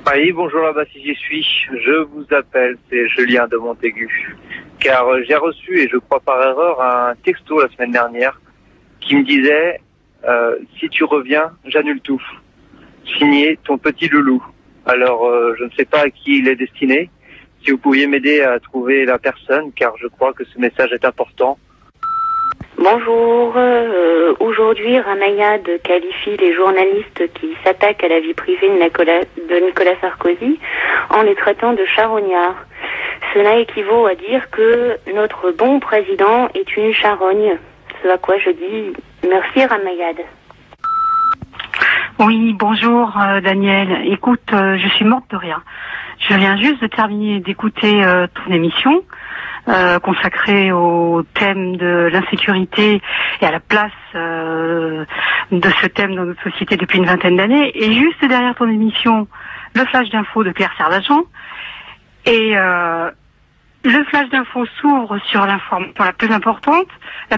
Oui, bonjour là-bas si j'y suis. Je vous appelle, c'est Julien de Montaigu. Car j'ai reçu, et je crois par erreur, un texto la semaine dernière qui me disait si tu reviens, j'annule tout. Signé ton petit loulou. Alors, je ne sais pas à qui il est destiné. Si vous pouviez m'aider à trouver la personne, car je crois que ce message est important. Bonjour. Aujourd'hui, Ramayad qualifie les journalistes qui s'attaquent à la vie privée de Nicolas Sarkozy en les traitant de charognards. Cela équivaut à dire que notre bon président est une charogne. Ce à quoi je dis merci Ramayad. Oui, bonjour Daniel. Écoute, je suis morte de rire. Je viens juste de terminer d'écouter ton émission consacrée au thème de l'insécurité et à la place de ce thème dans notre société depuis une vingtaine d'années. Et juste derrière ton émission, le flash d'info de Claire Servagent. Et le flash d'info s'ouvre sur l'information la plus importante,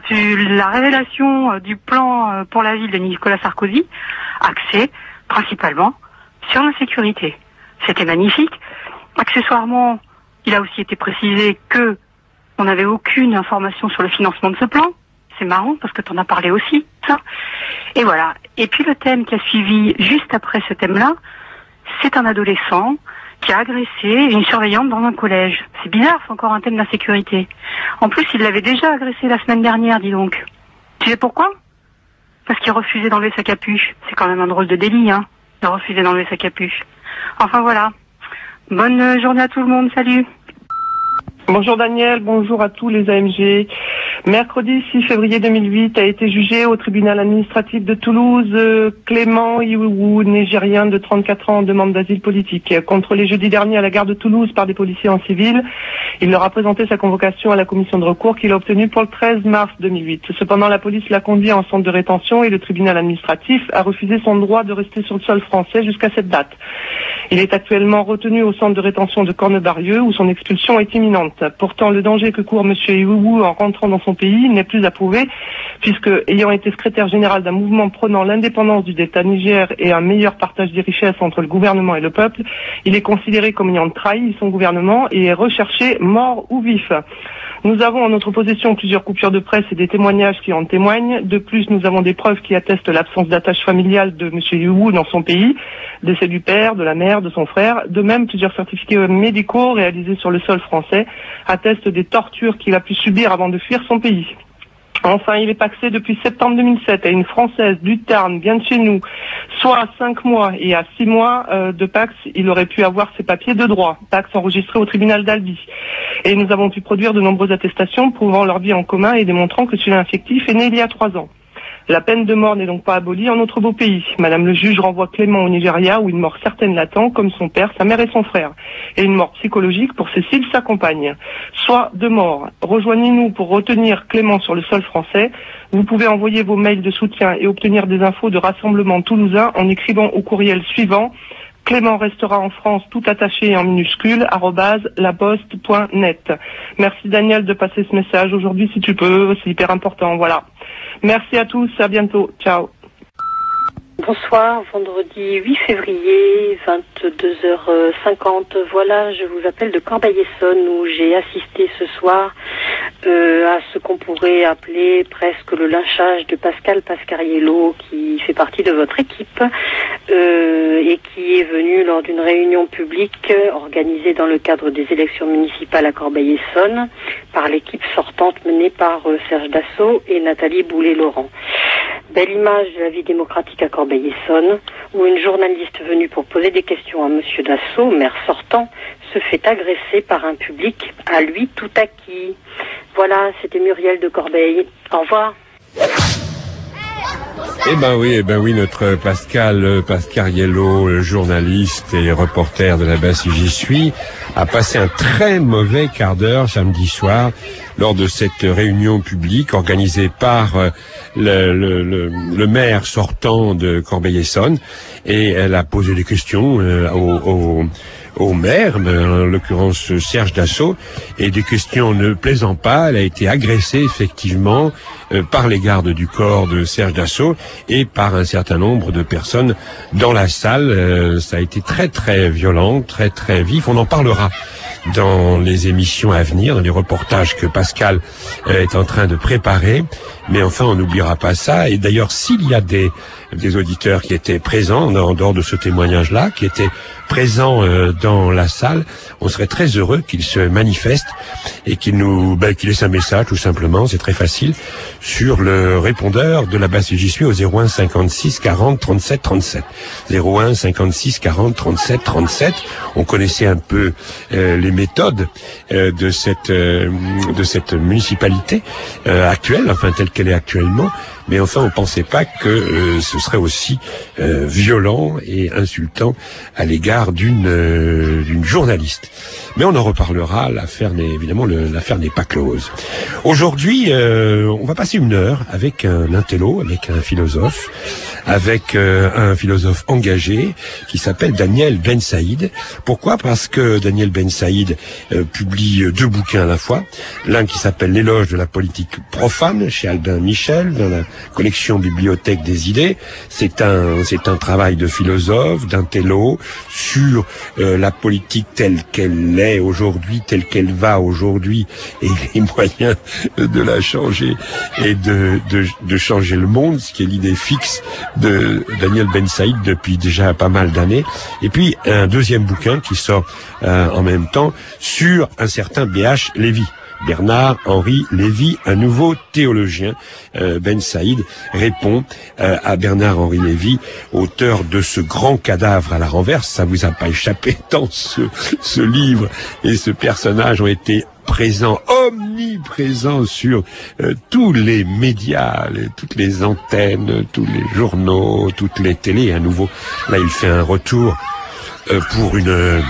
la révélation du plan pour la ville de Nicolas Sarkozy, axé principalement sur l'insécurité. C'était magnifique. Accessoirement, il a aussi été précisé que on n'avait aucune information sur le financement de ce plan. C'est marrant parce que tu en as parlé aussi, ça. Et voilà. Et puis le thème qui a suivi juste après ce thème-là, c'est un adolescent qui a agressé une surveillante dans un collège. C'est bizarre, c'est encore un thème d'insécurité. En plus, il l'avait déjà agressé la semaine dernière, dis donc. Tu sais pourquoi ? Parce qu'il refusait d'enlever sa capuche. C'est quand même un drôle de délit, hein, de refuser d'enlever sa capuche. Enfin voilà. Bonne journée à tout le monde, salut. Bonjour Daniel, bonjour à tous les AMG. Mercredi 6 février 2008 a été jugé au tribunal administratif de Toulouse Clément Iwou, nigérien de 34 ans, demande d'asile politique. Contrôlé jeudi dernier à la gare de Toulouse par des policiers en civil, il leur a présenté sa convocation à la commission de recours qu'il a obtenue pour le 13 mars 2008. Cependant, la police l'a conduit en centre de rétention et le tribunal administratif a refusé son droit de rester sur le sol français jusqu'à cette date. Il est actuellement retenu au centre de rétention de Cornebarieux où son expulsion est imminente. Pourtant, le danger que court M. Iwou en rentrant dans son pays n'est plus à prouver, puisque, ayant été secrétaire général d'un mouvement prônant l'indépendance du État Niger et un meilleur partage des richesses entre le gouvernement et le peuple, il est considéré comme ayant trahi son gouvernement et est recherché mort ou vif. Nous avons en notre possession plusieurs coupures de presse et des témoignages qui en témoignent. De plus, nous avons des preuves qui attestent l'absence d'attache familiale de M. Iwou dans son pays, décès du père, de la mère, de son frère. De même, plusieurs certificats médicaux réalisés sur le sol français attestent des tortures qu'il a pu subir avant de fuir son pays. Enfin, il est paxé depuis septembre 2007 à une Française du Tarn, bien de chez nous, soit à 5 mois et à 6 mois de Pax, il aurait pu avoir ses papiers de droit, Pax enregistrés au tribunal d'Albi. Et nous avons pu produire de nombreuses attestations prouvant leur vie en commun et démontrant que celui-là infectif est né il y a 3 ans. La peine de mort n'est donc pas abolie en notre beau pays. Madame le juge renvoie Clément au Nigeria où une mort certaine l'attend, comme son père, sa mère et son frère. Et une mort psychologique pour Cécile, sa compagne. Soit 2 morts. Rejoignez-nous pour retenir Clément sur le sol français. Vous pouvez envoyer vos mails de soutien et obtenir des infos de Rassemblement Toulousain en écrivant au courriel suivant: Clément restera en France tout attaché en minuscules @laposte.net. Merci Daniel de passer ce message aujourd'hui si tu peux, c'est hyper important, voilà. Merci à tous, à bientôt, ciao. Bonsoir, vendredi 8 février, 22h50. Voilà, je vous appelle de Corbeil-Essonnes où j'ai assisté ce soir à ce qu'on pourrait appeler presque le lynchage de Pascal Pascariello, qui fait partie de votre équipe et qui est venu lors d'une réunion publique organisée dans le cadre des élections municipales à Corbeil-Essonnes par l'équipe sortante menée par Serge Dassault et Nathalie Boulet-Laurent. Belle image de la vie démocratique à Corbeil-Essonnes, où une journaliste venue pour poser des questions à Monsieur Dassault, maire sortant, se fait agresser par un public à lui tout acquis. Voilà, c'était Muriel de Corbeil. Au revoir. Eh ben oui, notre Pascal Pascariello, journaliste et reporter de la base Si J'y suis, a passé un très mauvais quart d'heure samedi soir lors de cette réunion publique organisée par le maire sortant de Corbeil-Essonnes et elle a posé des questions au maire, en l'occurrence Serge Dassault, et des questions ne plaisant pas, elle a été agressée effectivement par les gardes du corps de Serge Dassault et par un certain nombre de personnes dans la salle. Ça a été très très violent, très très vif. On en parlera dans les émissions à venir, dans les reportages que Pascal est en train de préparer. Mais enfin, on n'oubliera pas ça. Et d'ailleurs, s'il y a des auditeurs qui étaient présents, en dehors de ce témoignage-là, qui étaient présents dans la salle, on serait très heureux qu'ils se manifestent et qu'ils laissent un message, tout simplement, c'est très facile, sur le répondeur de la basse J'y suis au 01 56 40 37 37. 01 56 40 37 37. On connaissait un peu les méthodes de cette municipalité actuelle, enfin telle qu'elle est actuellement, mais enfin on pensait pas que ce serait aussi violent et insultant à l'égard d'une journaliste. Mais on en reparlera, l'affaire n'est pas close. Aujourd'hui, on va passer une heure avec un intello, avec un philosophe engagé qui s'appelle Daniel Ben Saïd. Pourquoi ? Parce que Daniel Ben Saïd publie 2 bouquins à la fois. L'un qui s'appelle L'éloge de la politique profane chez Albin Michel dans la collection Bibliothèque des idées. C'est un travail de philosophe, d'intello sur la politique telle qu'elle est aujourd'hui, telle qu'elle va aujourd'hui, et les moyens de la changer et de changer le monde, ce qui est l'idée fixe de Daniel Ben Saïd depuis déjà pas mal d'années. Et puis un deuxième bouquin qui sort en même temps sur un certain B.H. Lévy. Bernard-Henri Lévy, un nouveau théologien. Ben Saïd répond à Bernard-Henri Lévy, auteur de ce grand cadavre à la renverse. Ça vous a pas échappé tant ce livre et ce personnage ont été omniprésents sur tous les médias, toutes les antennes, tous les journaux, toutes les télés. À nouveau, là, il fait un retour pour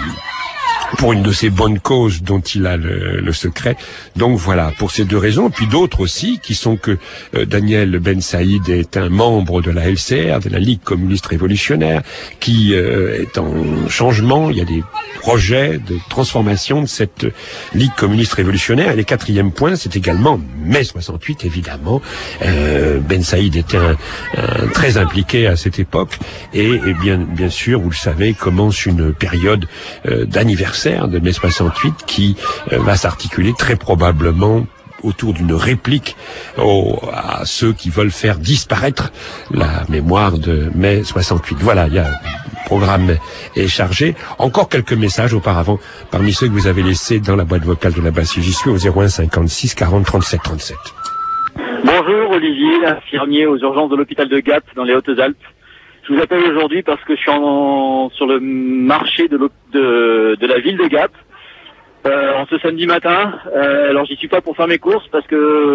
une de ces bonnes causes dont il a le secret. Donc voilà, pour ces 2 raisons, puis d'autres aussi, qui sont que Daniel Ben Saïd est un membre de la LCR, de la Ligue communiste révolutionnaire, qui est en changement. Il y a des projets de transformation de cette Ligue communiste révolutionnaire. Et le 4e point, c'est également mai 68, évidemment. Ben Saïd était un très impliqué à cette époque. Et bien sûr, vous le savez, commence une période d'anniversaire de mai 68 qui va s'articuler très probablement autour d'une réplique à ceux qui veulent faire disparaître la mémoire de mai 68. Voilà, le programme est chargé. Encore quelques messages auparavant, parmi ceux que vous avez laissés dans la boîte vocale de la basse J'y suis au 01 56 40 37 37. Bonjour Olivier, infirmier aux urgences de l'hôpital de Gap dans les Hautes-Alpes. Je vous appelle aujourd'hui parce que je suis sur le marché de la ville de Gap en ce samedi matin. Alors j'y suis pas pour faire mes courses parce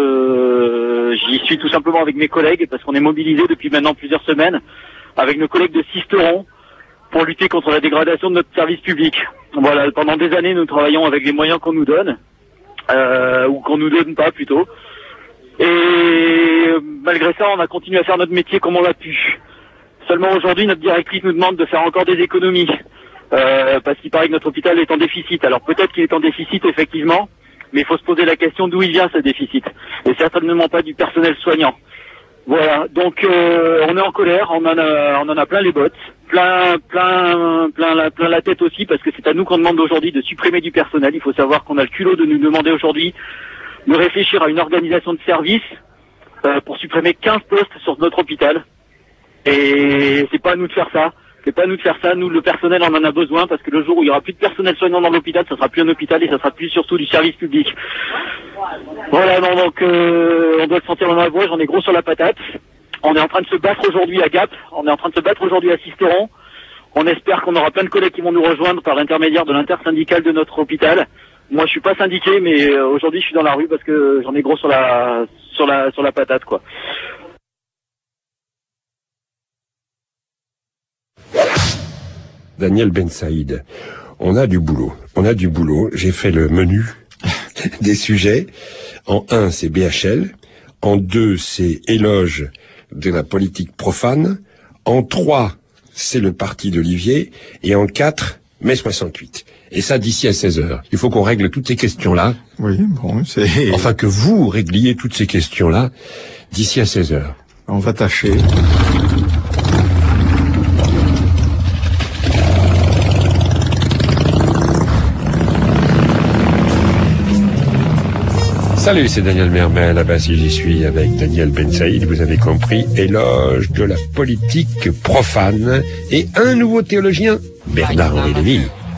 que j'y suis tout simplement avec mes collègues parce qu'on est mobilisés depuis maintenant plusieurs semaines avec nos collègues de Sisteron pour lutter contre la dégradation de notre service public. Voilà, pendant des années nous travaillons avec les moyens qu'on nous donne ou qu'on nous donne pas plutôt. Et malgré ça on a continué à faire notre métier comme on l'a pu. Seulement aujourd'hui, notre directrice nous demande de faire encore des économies, parce qu'il paraît que notre hôpital est en déficit. Alors peut-être qu'il est en déficit, effectivement, mais il faut se poser la question d'où il vient ce déficit. Et certainement pas du personnel soignant. Voilà, donc on est en colère, on en a plein les bottes, plein la tête aussi, parce que c'est à nous qu'on demande aujourd'hui de supprimer du personnel. Il faut savoir qu'on a le culot de nous demander aujourd'hui de réfléchir à une organisation de service pour supprimer 15 postes sur notre hôpital. Et c'est pas à nous de faire ça. Nous, le personnel, on en a besoin parce que le jour où il y aura plus de personnel soignant dans l'hôpital, ça sera plus un hôpital et ça sera plus surtout du service public. Voilà, donc on doit le sentir dans la voix, j'en ai gros sur la patate. On est en train de se battre aujourd'hui à Gap, on est en train de se battre aujourd'hui à Sisteron. On espère qu'on aura plein de collègues qui vont nous rejoindre par l'intermédiaire de l'intersyndicale de notre hôpital. Moi, je suis pas syndiqué, mais aujourd'hui, je suis dans la rue parce que j'en ai gros sur la patate, quoi. Daniel Ben Saïd, on a du boulot. J'ai fait le menu des sujets. En 1, c'est BHL. En 2, c'est éloge de la politique profane. En 3, c'est le parti d'Olivier, et en 4, mai 68. Et ça, d'ici à 16h. Il faut qu'on règle toutes ces questions-là. Oui, bon, c'est... Enfin, que vous régliez toutes ces questions-là d'ici à 16h. On va tâcher. Salut, c'est Daniel Mermel, là-bas si j'y suis avec Daniel Ben Saïd, vous avez compris, éloge de la politique profane et un nouveau théologien, Bernard-Henri Lévy.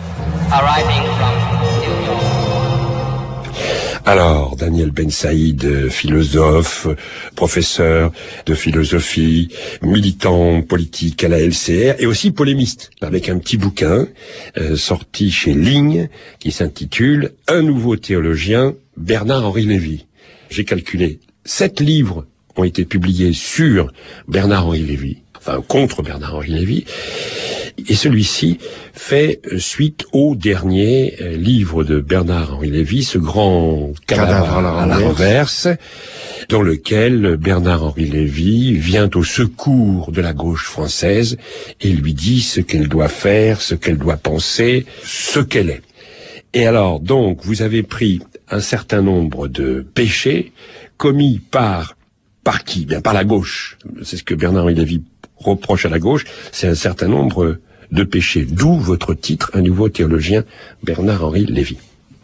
Alors, Daniel Ben Saïd, philosophe, professeur de philosophie, militant politique à la LCR et aussi polémiste, avec un petit bouquin sorti chez Ligne qui s'intitule « Un nouveau théologien, Bernard-Henri Lévy ». J'ai calculé, 7 livres ont été publiés sur Bernard-Henri Lévy, enfin contre Bernard-Henri Lévy, et celui-ci fait suite au dernier livre de Bernard-Henri Lévy, ce grand cadavre à la renverse, dans lequel Bernard-Henri Lévy vient au secours de la gauche française et lui dit ce qu'elle doit faire, ce qu'elle doit penser, ce qu'elle est. Et alors, donc, vous avez pris un certain nombre de péchés commis par qui? Bien, par la gauche. C'est ce que Bernard-Henri Lévy reproche à la gauche, c'est un certain nombre de péchés. D'où votre titre, Un nouveau théologien, Bernard-Henri Lévy.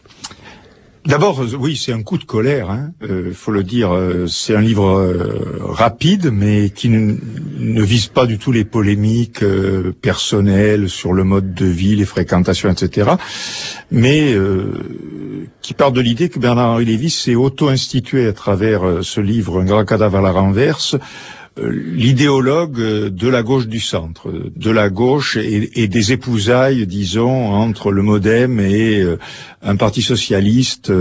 D'abord, oui, c'est un coup de colère, hein. Faut le dire, c'est un livre rapide, mais qui ne vise pas du tout les polémiques personnelles sur le mode de vie, les fréquentations, etc. Mais qui part de l'idée que Bernard-Henri Lévy s'est auto-institué à travers ce livre, Un grand cadavre à la renverse, l'idéologue de la gauche du centre, de la gauche et des épousailles, disons, entre le MoDem et un parti socialiste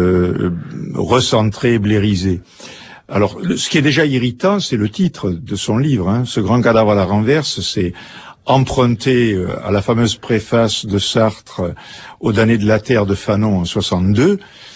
recentré, blairisé. Alors, ce qui est déjà irritant, c'est le titre de son livre, hein. Ce grand cadavre à la renverse, c'est emprunté à la fameuse préface de Sartre aux damnés de la terre de Fanon en 62,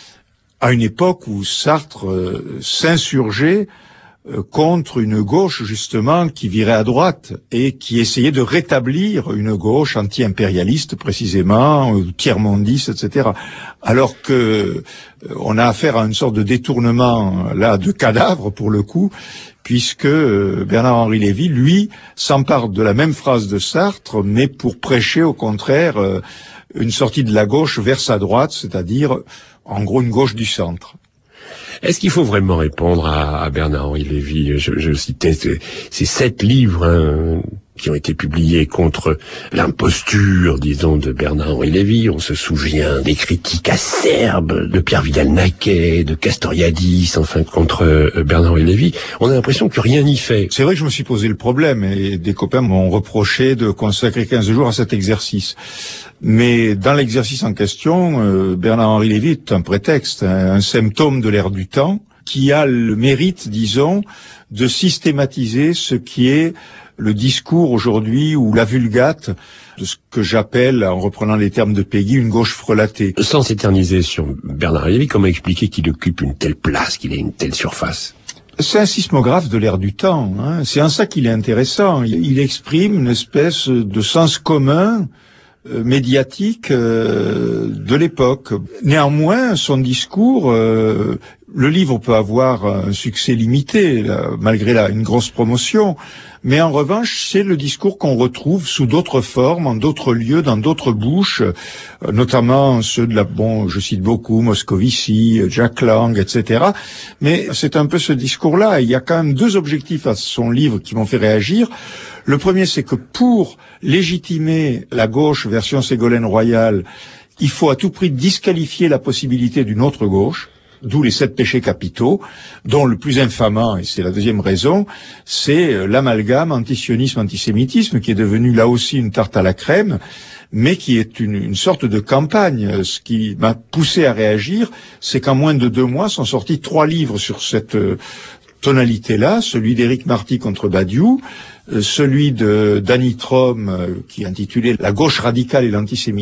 à une époque où Sartre s'insurgeait contre une gauche, justement, qui virait à droite et qui essayait de rétablir une gauche anti-impérialiste, précisément, tiers-mondiste, etc. Alors que on a affaire à une sorte de détournement, là, de cadavre, pour le coup, puisque Bernard-Henri Lévy, lui, s'empare de la même phrase de Sartre, mais pour prêcher, au contraire, une sortie de la gauche vers sa droite, c'est-à-dire, en gros, une gauche du centre. Est-ce qu'il faut vraiment répondre à Bernard-Henri Lévy? Je citais ces 7 livres, hein, qui ont été publiés contre l'imposture, disons, de Bernard-Henri Lévy. On se souvient des critiques acerbes de Pierre Vidal-Naquet, de Castoriadis, enfin, contre Bernard-Henri Lévy. On a l'impression que rien n'y fait. C'est vrai que je me suis posé le problème, et des copains m'ont reproché de consacrer 15 jours à cet exercice. Mais dans l'exercice en question, Bernard-Henri Lévy est un prétexte, un symptôme de l'ère du temps, qui a le mérite, disons, de systématiser ce qui est le discours aujourd'hui, ou la vulgate, de ce que j'appelle, en reprenant les termes de Péguy, une gauche frelatée. Sans s'éterniser sur Bernard-Henri Lévy, comment expliquer qu'il occupe une telle place, qu'il ait une telle surface? C'est un sismographe de l'ère du temps, hein. C'est en ça qu'il est intéressant. Il exprime une espèce de sens commun médiatique de l'époque. Néanmoins, son discours, le livre peut avoir un succès limité, là, malgré une grosse promotion, mais en revanche, c'est le discours qu'on retrouve sous d'autres formes, en d'autres lieux, dans d'autres bouches, notamment ceux de je cite beaucoup, Moscovici, Jack Lang, etc. Mais c'est un peu ce discours-là. Il y a quand même 2 objectifs à son livre qui m'ont fait réagir. Le premier, c'est que pour légitimer la gauche version Ségolène Royal, il faut à tout prix disqualifier la possibilité d'une autre gauche, d'où les 7 péchés capitaux, dont le plus infamant, et c'est la deuxième raison, c'est l'amalgame antisionisme-antisémitisme, qui est devenu là aussi une tarte à la crème, mais qui est une sorte de campagne. Ce qui m'a poussé à réagir, c'est qu'en moins de 2 mois sont sortis 3 livres sur tonalité-là, celui d'Éric Marty contre Badiou, celui de Danny Trom, qui est intitulé « La gauche radicale et l'antisémitisme »,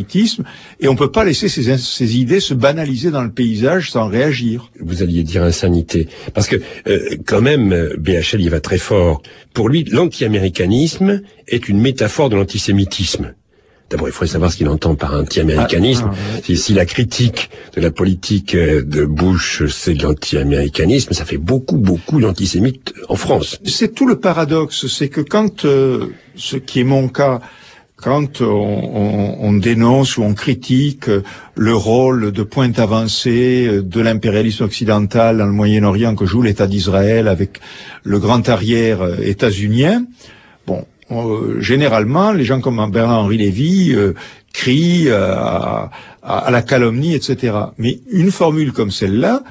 et on peut pas laisser ces idées se banaliser dans le paysage sans réagir. Vous alliez dire insanité, parce que quand même, BHL y va très fort. Pour lui, l'anti-américanisme est une métaphore de l'antisémitisme. D'abord, il faudrait savoir ce qu'il entend par anti-américanisme. Si la critique de la politique de Bush, c'est de l'anti-américanisme, ça fait beaucoup d'antisémites en France. C'est tout le paradoxe, c'est que quand, ce qui est mon cas, quand on dénonce ou on critique le rôle de pointe avancée de l'impérialisme occidental dans le Moyen-Orient que joue l'État d'Israël avec le grand arrière états-unien, bon, généralement, les gens comme Bernard-Henri Lévy crient à la calomnie, etc. Mais une formule comme celle-là,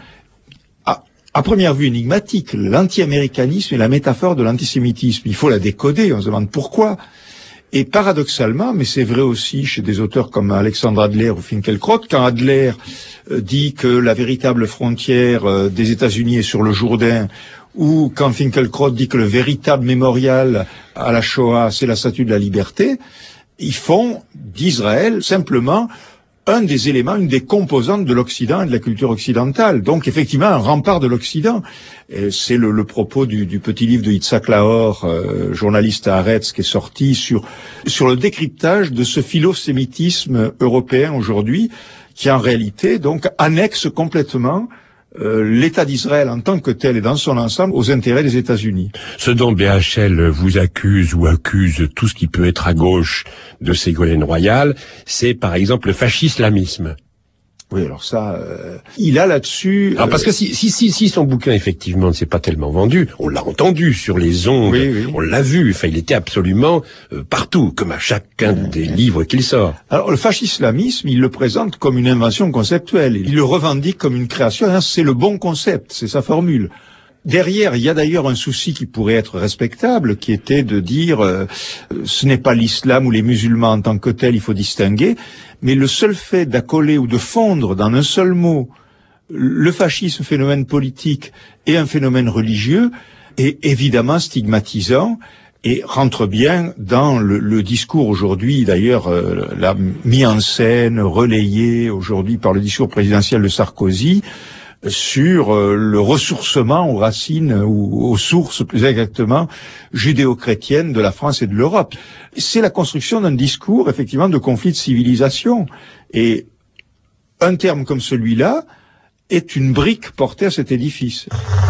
à première vue énigmatique, l'anti-américanisme est la métaphore de l'antisémitisme. Il faut la décoder, on se demande pourquoi. Et paradoxalement, mais c'est vrai aussi chez des auteurs comme Alexandre Adler ou Finkielkraut, quand Adler dit que la véritable frontière des États-Unis est sur le Jourdain, ou quand Finkielkraut dit que le véritable mémorial à la Shoah, c'est la Statue de la Liberté, ils font d'Israël simplement un des éléments, une des composantes de l'Occident et de la culture occidentale. Donc effectivement un rempart de l'Occident. C'est le propos du petit livre de Yitzhak Laor, journaliste à Haaretz, qui est sorti sur le décryptage de ce philosémitisme européen aujourd'hui, qui en réalité donc annexe complètement l'État d'Israël en tant que tel et dans son ensemble aux intérêts des États-Unis. Ce dont BHL vous accuse ou accuse tout ce qui peut être à gauche de Ségolène Royal, c'est par exemple le fascisme-islamisme. Oui, alors ça, il a là-dessus... Alors parce que si son bouquin effectivement ne s'est pas tellement vendu, on l'a entendu sur les ondes, oui. On l'a vu, enfin il était absolument partout, comme à chacun des livres qu'il sort. Alors le fascisme-islamisme, il le présente comme une invention conceptuelle, il le revendique comme une création, c'est le bon concept, c'est sa formule. Derrière, il y a d'ailleurs un souci qui pourrait être respectable, qui était de dire ce n'est pas l'islam ou les musulmans en tant que tels, il faut distinguer, mais le seul fait d'accoler ou de fondre dans un seul mot le fascisme, phénomène politique, et un phénomène religieux, est évidemment stigmatisant et rentre bien dans le discours aujourd'hui, d'ailleurs la mis en scène, relayé aujourd'hui par le discours présidentiel de Sarkozy, sur le ressourcement aux racines ou aux sources plus exactement judéo-chrétiennes de la France et de l'Europe. C'est la construction d'un discours effectivement de conflit de civilisation, et un terme comme celui-là est une brique portée à cet édifice.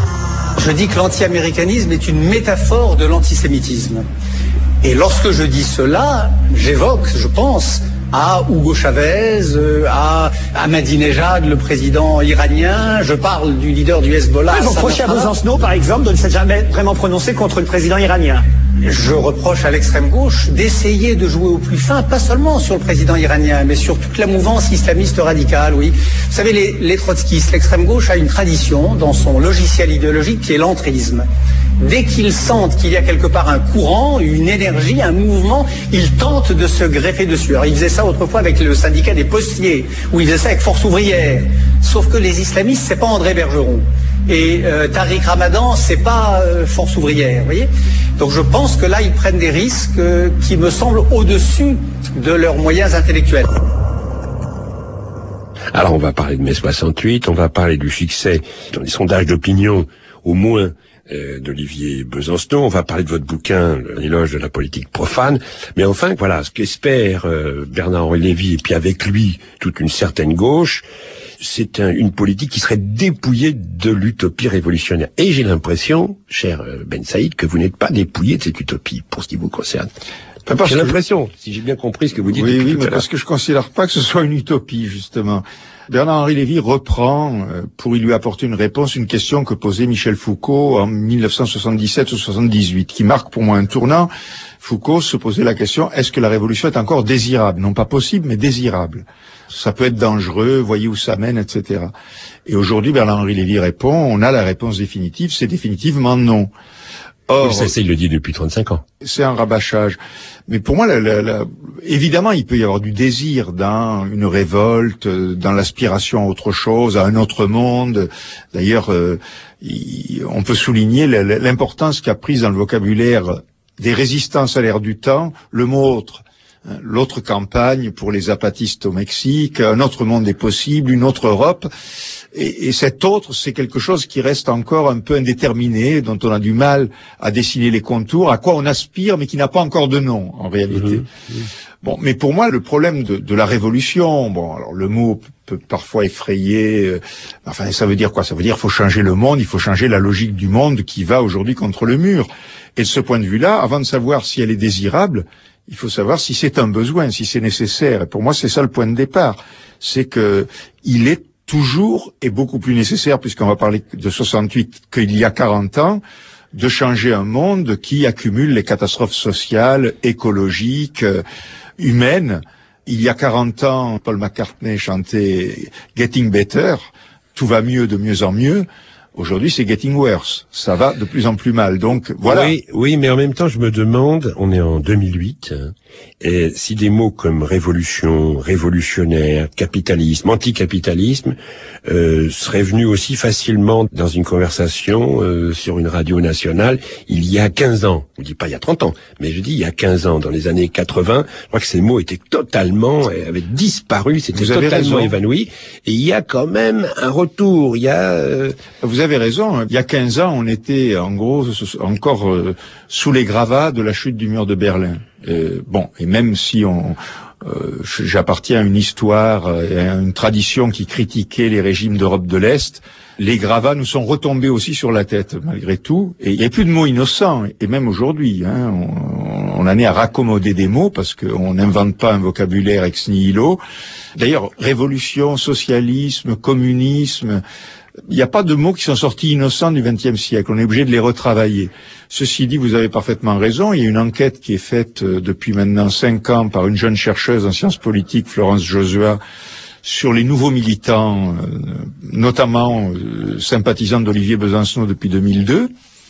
Je dis que l'anti-américanisme est une métaphore de l'antisémitisme. Et lorsque je dis cela, j'évoque, je pense, à Hugo Chavez, à Ahmadinejad, le président iranien, je parle du leader du Hezbollah. Vous reprochez à Besancenot, par exemple, de ne s'être jamais vraiment prononcé contre le président iranien. Je reproche à l'extrême gauche d'essayer de jouer au plus fin, pas seulement sur le président iranien, mais sur toute la mouvance islamiste radicale, oui. Vous savez, les trotskistes, l'extrême gauche a une tradition dans son logiciel idéologique qui est l'entrisme. Dès qu'ils sentent qu'il y a quelque part un courant, une énergie, un mouvement, ils tentent de se greffer dessus. Alors ils faisaient ça autrefois avec le syndicat des postiers, ou ils faisaient ça avec Force ouvrière. Sauf que les islamistes, c'est pas André Bergeron. Et Tariq Ramadan, c'est pas Force ouvrière, vous voyez. Donc je pense que là, ils prennent des risques qui me semblent au-dessus de leurs moyens intellectuels. Alors on va parler de mai 68, on va parler du succès dans les sondages d'opinion, au moins, d'Olivier Besancenot, on va parler de votre bouquin, l'éloge de la politique profane, mais enfin, voilà, ce qu'espère Bernard-Henri Lévy, et puis avec lui, toute une certaine gauche, c'est une politique qui serait dépouillée de l'utopie révolutionnaire. Et j'ai l'impression, cher Ben Saïd, que vous n'êtes pas dépouillé de cette utopie, pour ce qui vous concerne. J'ai l'impression, si j'ai bien compris ce que vous dites depuis tout à l'heure. Oui, mais parce que je considère pas que ce soit une utopie, justement. Bernard-Henri Lévy reprend, pour y lui apporter une réponse, une question que posait Michel Foucault en 1977 ou 78, qui marque pour moi un tournant. Foucault se posait la question, est-ce que la révolution est encore désirable? Non pas possible, mais désirable. Ça peut être dangereux, voyez où ça mène, etc. Et aujourd'hui, Bernard-Henri Lévy répond, on a la réponse définitive, c'est définitivement non. Or, oui, ça, il le dit depuis 35 ans. C'est un rabâchage. Mais pour moi, évidemment, il peut y avoir du désir dans une révolte, dans l'aspiration à autre chose, à un autre monde. D'ailleurs, on peut souligner l'importance qu'a prise dans le vocabulaire des résistances à l'ère du temps le mot autre. L'autre campagne pour les zapatistes au Mexique, un autre monde est possible, une autre Europe. Et cet autre, c'est quelque chose qui reste encore un peu indéterminé, dont on a du mal à dessiner les contours, à quoi on aspire, mais qui n'a pas encore de nom, en réalité. Bon, mais pour moi, le problème de la révolution, bon, alors le mot peut parfois effrayer, enfin, ça veut dire quoi? Ça veut dire qu'il faut changer le monde, il faut changer la logique du monde qui va aujourd'hui contre le mur. Et de ce point de vue-là, avant de savoir si elle est désirable, il faut savoir si c'est un besoin, si c'est nécessaire. Et pour moi, c'est ça le point de départ. C'est que il est toujours et beaucoup plus nécessaire, puisqu'on va parler de 68, qu'il y a 40 ans, de changer un monde qui accumule les catastrophes sociales, écologiques, humaines. Il y a 40 ans, Paul McCartney chantait Getting Better, tout va mieux de mieux en mieux. Aujourd'hui, c'est getting worse. Ça va de plus en plus mal. Donc, voilà. Oui, mais en même temps, je me demande, on est en 2008, et si des mots comme révolution, révolutionnaire, capitalisme, anticapitalisme, seraient venus aussi facilement dans une conversation sur une radio nationale il y a 15 ans. Je ne dis pas il y a 30 ans, mais je dis il y a 15 ans. Dans les années 80, je crois que ces mots étaient totalement, avaient disparu, c'était totalement évanoui. Et il y a quand même un retour. Il y a... Vous avez raison. Il y a 15 ans, on était en gros encore sous les gravats de la chute du mur de Berlin. Bon, et même si j'appartiens à une histoire et à une tradition qui critiquait les régimes d'Europe de l'Est, les gravats nous sont retombés aussi sur la tête, malgré tout. Et il n'y a plus de mots innocents. Et même aujourd'hui, on en est à raccommoder des mots parce qu'on n'invente pas un vocabulaire ex nihilo. D'ailleurs, révolution, socialisme, communisme... Il n'y a pas de mots qui sont sortis innocents du XXe siècle. On est obligé de les retravailler. Ceci dit, vous avez parfaitement raison. Il y a une enquête qui est faite depuis maintenant 5 ans par une jeune chercheuse en sciences politiques, Florence Josua, sur les nouveaux militants, notamment sympathisants d'Olivier Besancenot depuis 2002.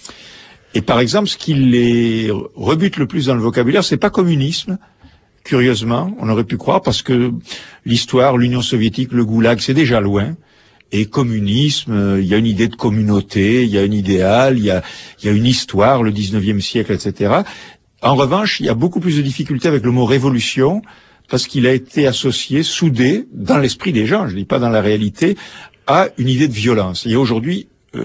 Et par exemple, ce qui les rebute le plus dans le vocabulaire, c'est pas communisme. Curieusement, on aurait pu croire, parce que l'histoire, l'Union soviétique, le goulag, c'est déjà loin. Et communisme, il y a une idée de communauté, il y a un idéal, il y a une histoire, le 19e siècle, etc. En revanche, il y a beaucoup plus de difficultés avec le mot révolution, parce qu'il a été associé, soudé, dans l'esprit des gens, je ne dis pas dans la réalité, à une idée de violence. Il y a aujourd'hui,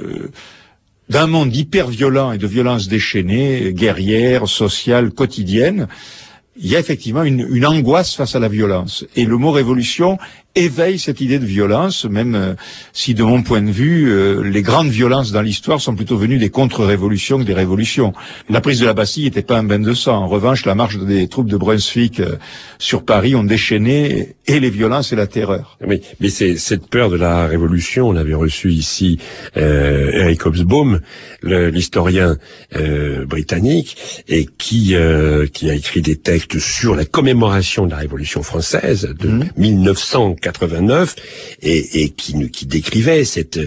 d'un monde hyper violent et de violence déchaînée, guerrière, sociale, quotidienne, il y a effectivement une angoisse face à la violence. Et le mot révolution éveille cette idée de violence, même si de mon point de vue, les grandes violences dans l'histoire sont plutôt venues des contre-révolutions que des révolutions. La prise de la Bastille n'était pas un bain de sang. En revanche, la marche des troupes de Brunswick sur Paris ont déchaîné et les violences et la terreur. Oui, mais c'est cette peur de la révolution. On avait reçu ici Eric Hobsbawm, l'historien britannique, et qui a écrit des textes sur la commémoration de la Révolution française de 1989 et qui décrivait cette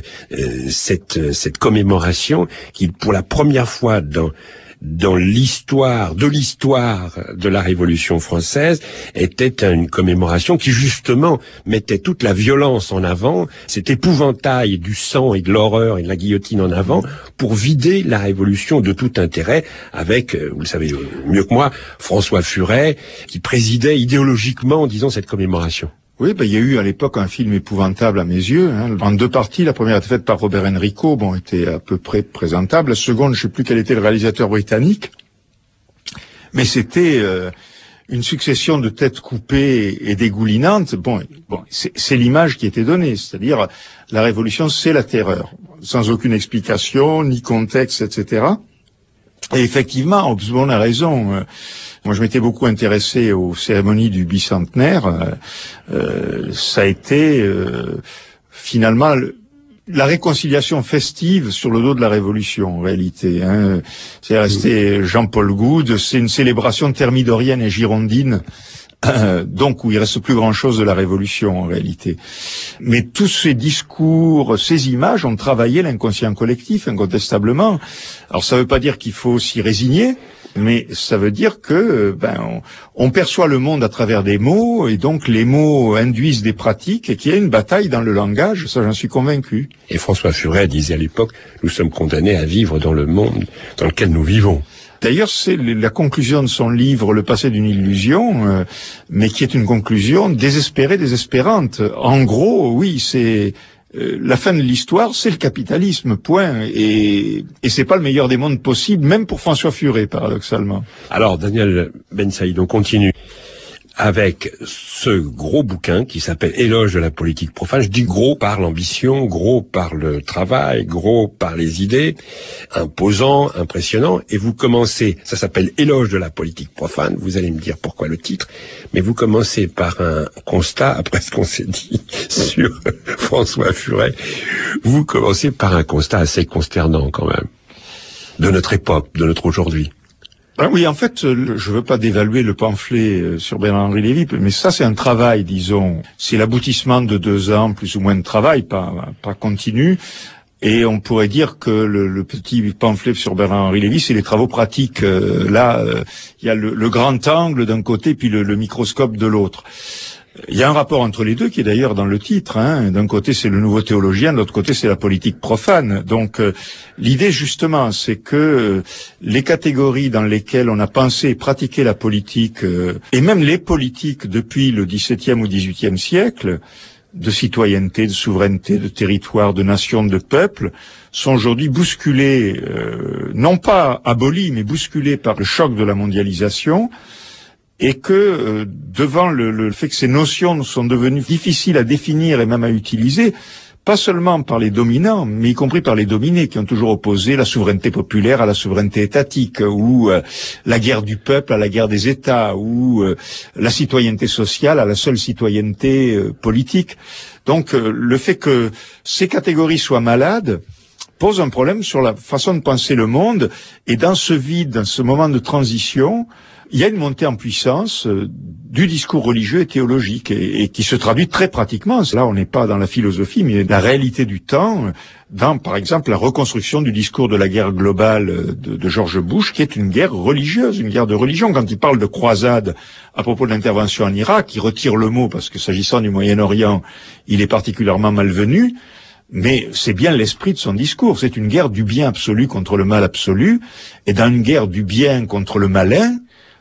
commémoration qui, pour la première fois dans l'histoire de la Révolution française, était une commémoration qui justement mettait toute la violence en avant, cet épouvantail du sang et de l'horreur et de la guillotine en avant, pour vider la Révolution de tout intérêt, avec, vous le savez mieux que moi, François Furet, qui présidait idéologiquement, disons, cette commémoration. Oui, il y a eu à l'époque un film épouvantable à mes yeux, en 2 parties. La première était faite par Robert Enrico, était à peu près présentable. La seconde, je ne sais plus quel était le réalisateur britannique, mais c'était une succession de têtes coupées et dégoulinantes. C'est l'image qui était donnée, c'est-à-dire la révolution, c'est la terreur, sans aucune explication, ni contexte, etc. Et effectivement, Hobsbawm a raison. Moi, je m'étais beaucoup intéressé aux cérémonies du bicentenaire. Ça a été finalement la réconciliation festive sur le dos de la Révolution, en réalité. C'est resté Jean-Paul Goude, c'est une célébration thermidorienne et girondine, donc où il reste plus grand-chose de la Révolution, en réalité. Mais tous ces discours, ces images ont travaillé l'inconscient collectif, incontestablement. Alors ça ne veut pas dire qu'il faut s'y résigner, Mais ça veut dire que on perçoit le monde à travers des mots, et donc les mots induisent des pratiques, et qu'il y a une bataille dans le langage, ça j'en suis convaincu. Et François Furet disait à l'époque, nous sommes condamnés à vivre dans le monde dans lequel nous vivons. D'ailleurs, c'est la conclusion de son livre « Le passé d'une illusion », mais qui est une conclusion désespérée, désespérante. En gros, oui, c'est la fin de l'histoire, c'est le capitalisme, point. Et c'est pas le meilleur des mondes possible, même pour François Furet, paradoxalement. Alors, Daniel Ben Saïd, on continue avec ce gros bouquin qui s'appelle Éloge de la politique profane. Je dis gros par l'ambition, gros par le travail, gros par les idées, imposant, impressionnant. Et vous commencez, ça s'appelle Éloge de la politique profane, vous allez me dire pourquoi le titre, mais vous commencez par un constat, après ce qu'on s'est dit sur François Furet, vous commencez par un constat assez consternant quand même, de notre époque, de notre aujourd'hui. Oui, en fait, je veux pas dévaluer le pamphlet sur Bernard-Henri Lévy, mais ça, c'est un travail, disons. C'est l'aboutissement de 2 ans, plus ou moins de travail, pas continu. Et on pourrait dire que le petit pamphlet sur Bernard-Henri Lévy, c'est les travaux pratiques. Là, il y a le grand angle d'un côté, puis le microscope de l'autre. Il y a un rapport entre les deux qui est d'ailleurs dans le titre. D'un côté, c'est le nouveau théologien, de l'autre côté, c'est la politique profane. Donc, l'idée, justement, c'est que les catégories dans lesquelles on a pensé et pratiqué la politique, et même les politiques depuis le XVIIe ou XVIIIe siècle, de citoyenneté, de souveraineté, de territoire, de nation, de peuple, sont aujourd'hui bousculées, non pas abolies, mais bousculées par le choc de la mondialisation, et que devant le fait que ces notions sont devenues difficiles à définir et même à utiliser, pas seulement par les dominants, mais y compris par les dominés, qui ont toujours opposé la souveraineté populaire à la souveraineté étatique, ou la guerre du peuple à la guerre des États, ou la citoyenneté sociale à la seule citoyenneté politique. Donc le fait que ces catégories soient malades pose un problème sur la façon de penser le monde, et dans ce vide, dans ce moment de transition, il y a une montée en puissance du discours religieux et théologique, et qui se traduit très pratiquement. Là, on n'est pas dans la philosophie, mais la réalité du temps, dans, par exemple, la reconstruction du discours de la guerre globale de George Bush, qui est une guerre religieuse, une guerre de religion. Quand il parle de croisade à propos de l'intervention en Irak, il retire le mot, parce que s'agissant du Moyen-Orient, il est particulièrement malvenu. Mais c'est bien l'esprit de son discours. C'est une guerre du bien absolu contre le mal absolu. Et dans une guerre du bien contre le malin,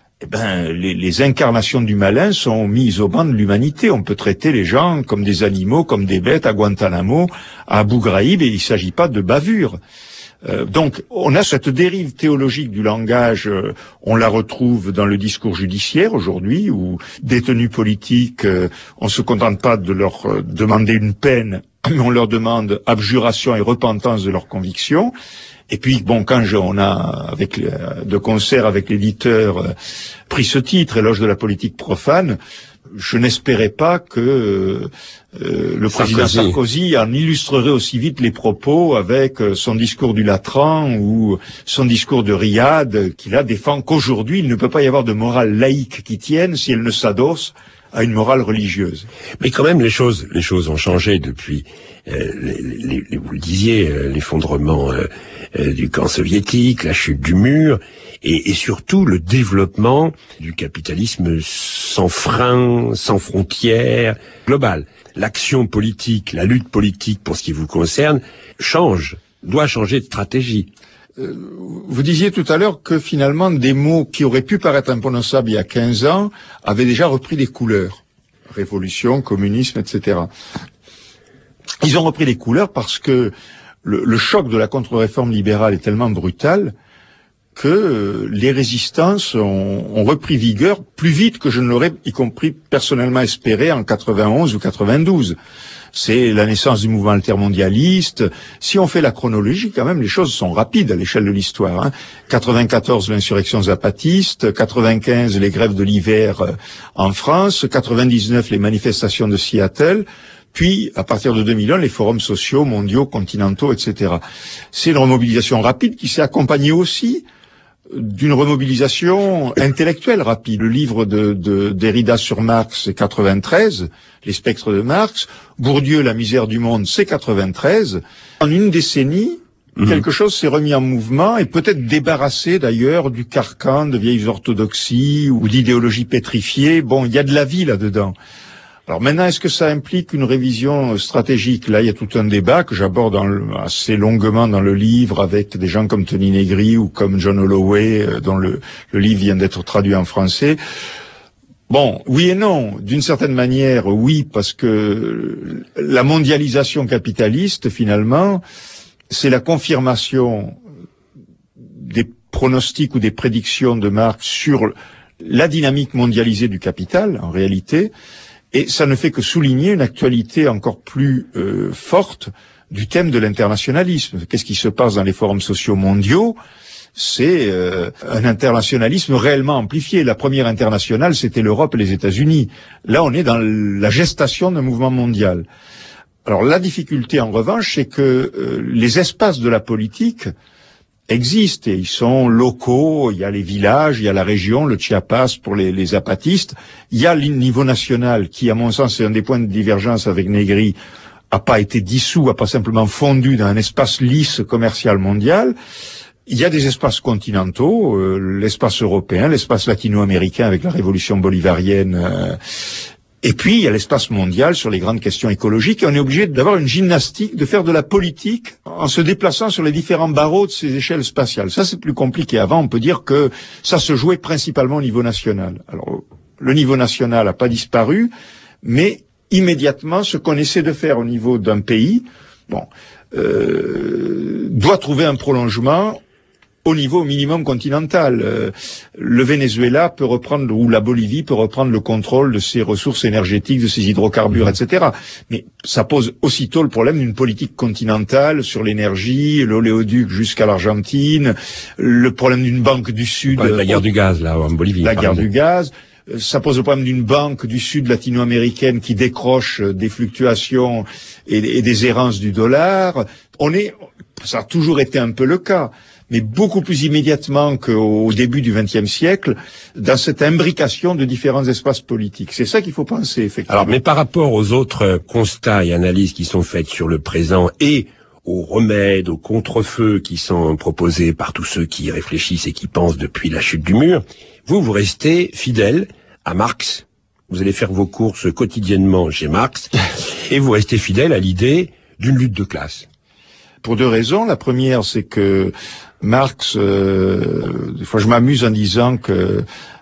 les incarnations du malin sont mises au banc de l'humanité. On peut traiter les gens comme des animaux, comme des bêtes à Guantanamo, à Abu Ghraib, et il ne s'agit pas de bavure. Donc, on a cette dérive théologique du langage, on la retrouve dans le discours judiciaire aujourd'hui, où détenus politiques, on ne se contente pas de leur demander une peine, mais on leur demande abjuration et repentance de leurs convictions. Et puis, bon, quand on a, de concert avec l'éditeur, pris ce titre, Éloge de la politique profane, je n'espérais pas que le président Sarkozy en illustrerait aussi vite les propos avec son discours du Latran ou son discours de Riyad, qui là défend qu'aujourd'hui, il ne peut pas y avoir de morale laïque qui tienne si elle ne s'adosse à une morale religieuse. Mais quand même, les choses ont changé depuis, vous le disiez, l'effondrement du camp soviétique, la chute du mur, et surtout le développement du capitalisme sans frein, sans frontières, global. L'action politique, la lutte politique, pour ce qui vous concerne, doit changer de stratégie. Vous disiez tout à l'heure que finalement des mots qui auraient pu paraître imprononçables il y a 15 ans avaient déjà repris des couleurs. Révolution, communisme, etc. Ils ont repris des couleurs parce que le choc de la contre-réforme libérale est tellement brutal que les résistances ont repris vigueur plus vite que je ne l'aurais, y compris personnellement, espéré en 91 ou 92. C'est la naissance du mouvement altermondialiste. Si on fait la chronologie, quand même, les choses sont rapides à l'échelle de l'histoire. 94, l'insurrection zapatiste. 95, les grèves de l'hiver en France. 99, les manifestations de Seattle. Puis, à partir de 2001, les forums sociaux, mondiaux, continentaux, etc. C'est une remobilisation rapide qui s'est accompagnée aussi d'une remobilisation intellectuelle rapide. Le livre de Derrida sur Marx, c'est 93, les spectres de Marx. Bourdieu, la misère du monde, c'est 93. En une décennie, quelque chose s'est remis en mouvement et peut-être débarrassé d'ailleurs du carcan de vieilles orthodoxies ou d'idéologies pétrifiées. Bon, il y a de la vie là-dedans. Alors maintenant, est-ce que ça implique une révision stratégique? Là, il y a tout un débat que j'aborde assez longuement dans le livre avec des gens comme Tony Negri ou comme John Holloway, dont le livre vient d'être traduit en français. Bon, oui et non. D'une certaine manière, oui, parce que la mondialisation capitaliste, finalement, c'est la confirmation des pronostics ou des prédictions de Marx sur la dynamique mondialisée du capital, en réalité. Et ça ne fait que souligner une actualité encore plus forte du thème de l'internationalisme. Qu'est-ce qui se passe dans les forums sociaux mondiaux? C'est un internationalisme réellement amplifié. La première internationale, c'était l'Europe et les États-Unis. Là, on est dans la gestation d'un mouvement mondial. Alors la difficulté, en revanche, c'est que les espaces de la politique existent et ils sont locaux. Il y a les villages, il y a la région, le Chiapas pour les zapatistes. Il y a le niveau national qui, à mon sens, c'est un des points de divergence avec Negri, a pas été dissous, a pas simplement fondu dans un espace lisse commercial mondial. Il y a des espaces continentaux, l'espace européen, l'espace latino-américain avec la révolution bolivarienne. Et puis, il y a l'espace mondial sur les grandes questions écologiques. Et on est obligé d'avoir une gymnastique, de faire de la politique en se déplaçant sur les différents barreaux de ces échelles spatiales. Ça, c'est plus compliqué. Avant, on peut dire que ça se jouait principalement au niveau national. Alors, le niveau national n'a pas disparu, mais immédiatement, ce qu'on essaie de faire au niveau d'un pays, doit trouver un prolongement au niveau minimum continental. Le Venezuela peut reprendre, ou la Bolivie peut reprendre le contrôle de ses ressources énergétiques, de ses hydrocarbures, etc. Mais ça pose aussitôt le problème d'une politique continentale sur l'énergie, l'oléoduc jusqu'à l'Argentine, le problème d'une banque du Sud. La guerre du gaz, là, en Bolivie. La guerre du gaz. Ça pose le problème d'une banque du Sud latino-américaine qui décroche des fluctuations et des errances du dollar. Ça a toujours été un peu le cas, mais beaucoup plus immédiatement qu'au début du XXe siècle, dans cette imbrication de différents espaces politiques. C'est ça qu'il faut penser, effectivement. Alors, mais par rapport aux autres constats et analyses qui sont faites sur le présent et aux remèdes, aux contre-feux qui sont proposés par tous ceux qui réfléchissent et qui pensent depuis la chute du mur, vous restez fidèle à Marx. Vous allez faire vos courses quotidiennement chez Marx et vous restez fidèle à l'idée d'une lutte de classe. Pour deux raisons. La première, c'est que Marx, des fois je m'amuse en disant que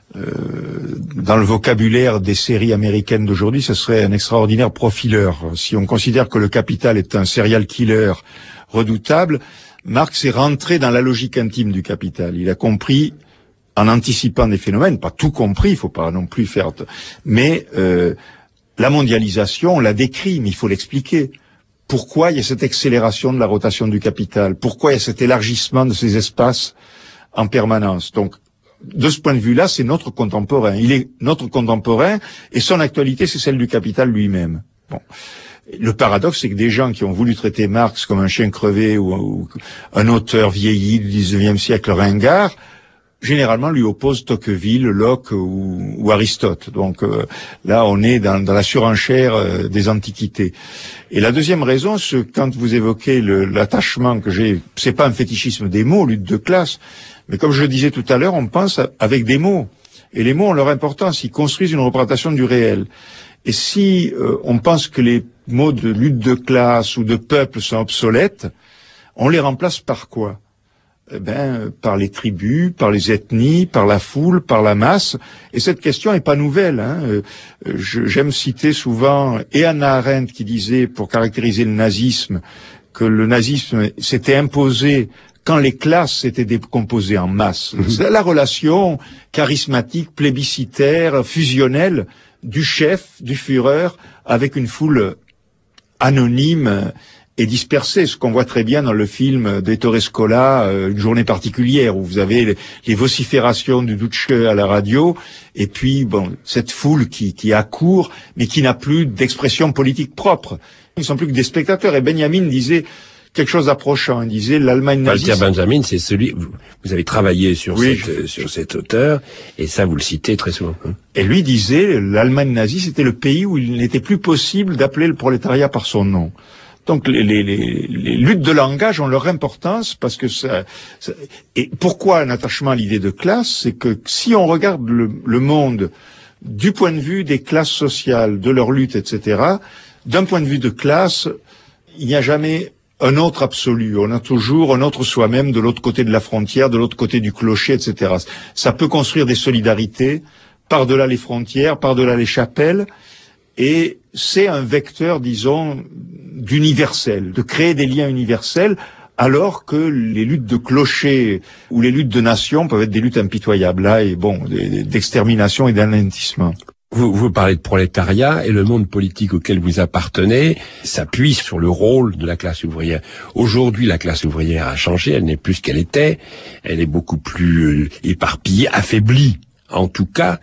dans le vocabulaire des séries américaines d'aujourd'hui, ce serait un extraordinaire profileur. Si on considère que le capital est un serial killer redoutable, Marx est rentré dans la logique intime du capital. Il a compris, en anticipant des phénomènes, pas tout compris, il faut pas non plus faire... Mais la mondialisation, on l'a décrit, mais il faut l'expliquer. Pourquoi il y a cette accélération de la rotation du capital? Pourquoi il y a cet élargissement de ces espaces en permanence? Donc, de ce point de vue-là, c'est notre contemporain. Il est notre contemporain et son actualité, c'est celle du capital lui-même. Bon. Le paradoxe, c'est que des gens qui ont voulu traiter Marx comme un chien crevé ou un auteur vieilli du XIXe siècle ringard, généralement lui opposent Tocqueville, Locke ou Aristote. Donc là, on est dans la surenchère des antiquités. Et la deuxième raison, c'est quand vous évoquez l'attachement que j'ai, c'est pas un fétichisme des mots, lutte de classe, mais comme je le disais tout à l'heure, on pense avec des mots. Et les mots ont leur importance, ils construisent une représentation du réel. Et si on pense que les mots de lutte de classe ou de peuple sont obsolètes, on les remplace par quoi? Par les tribus, par les ethnies, par la foule, par la masse. Et cette question est pas nouvelle. J'aime citer souvent Hannah Arendt qui disait, pour caractériser le nazisme, que le nazisme s'était imposé quand les classes s'étaient décomposées en masse. C'est la relation charismatique, plébiscitaire, fusionnelle du chef, du Führer, avec une foule anonyme et dispersé, ce qu'on voit très bien dans le film d'Ettore Scola, Une journée particulière, où vous avez les vociférations du Duce à la radio, et puis cette foule qui accourt, mais qui n'a plus d'expression politique propre. Ils sont plus que des spectateurs. Et Benjamin disait quelque chose d'approchant. Il disait l'Allemagne nazie. Walter Benjamin, c'est celui. Vous avez travaillé sur cet auteur, et ça vous le citez très souvent. Et lui disait l'Allemagne nazie, c'était le pays où il n'était plus possible d'appeler le prolétariat par son nom. Donc les luttes de langage ont leur importance parce que et pourquoi un attachement à l'idée de classe, c'est que si on regarde le monde du point de vue des classes sociales, de leur lutte, etc., d'un point de vue de classe, il n'y a jamais un autre absolu. On a toujours un autre soi-même de l'autre côté de la frontière, de l'autre côté du clocher, etc. Ça peut construire des solidarités par-delà les frontières, par-delà les chapelles, et c'est un vecteur, disons, d'universel, de créer des liens universels, alors que les luttes de clocher ou les luttes de nation peuvent être des luttes impitoyables, là, et bon, d'extermination et d'anéantissement. Vous parlez de prolétariat et le monde politique auquel vous appartenez s'appuie sur le rôle de la classe ouvrière. Aujourd'hui, la classe ouvrière a changé, elle n'est plus ce qu'elle était, elle est beaucoup plus éparpillée, affaiblie, en tout cas,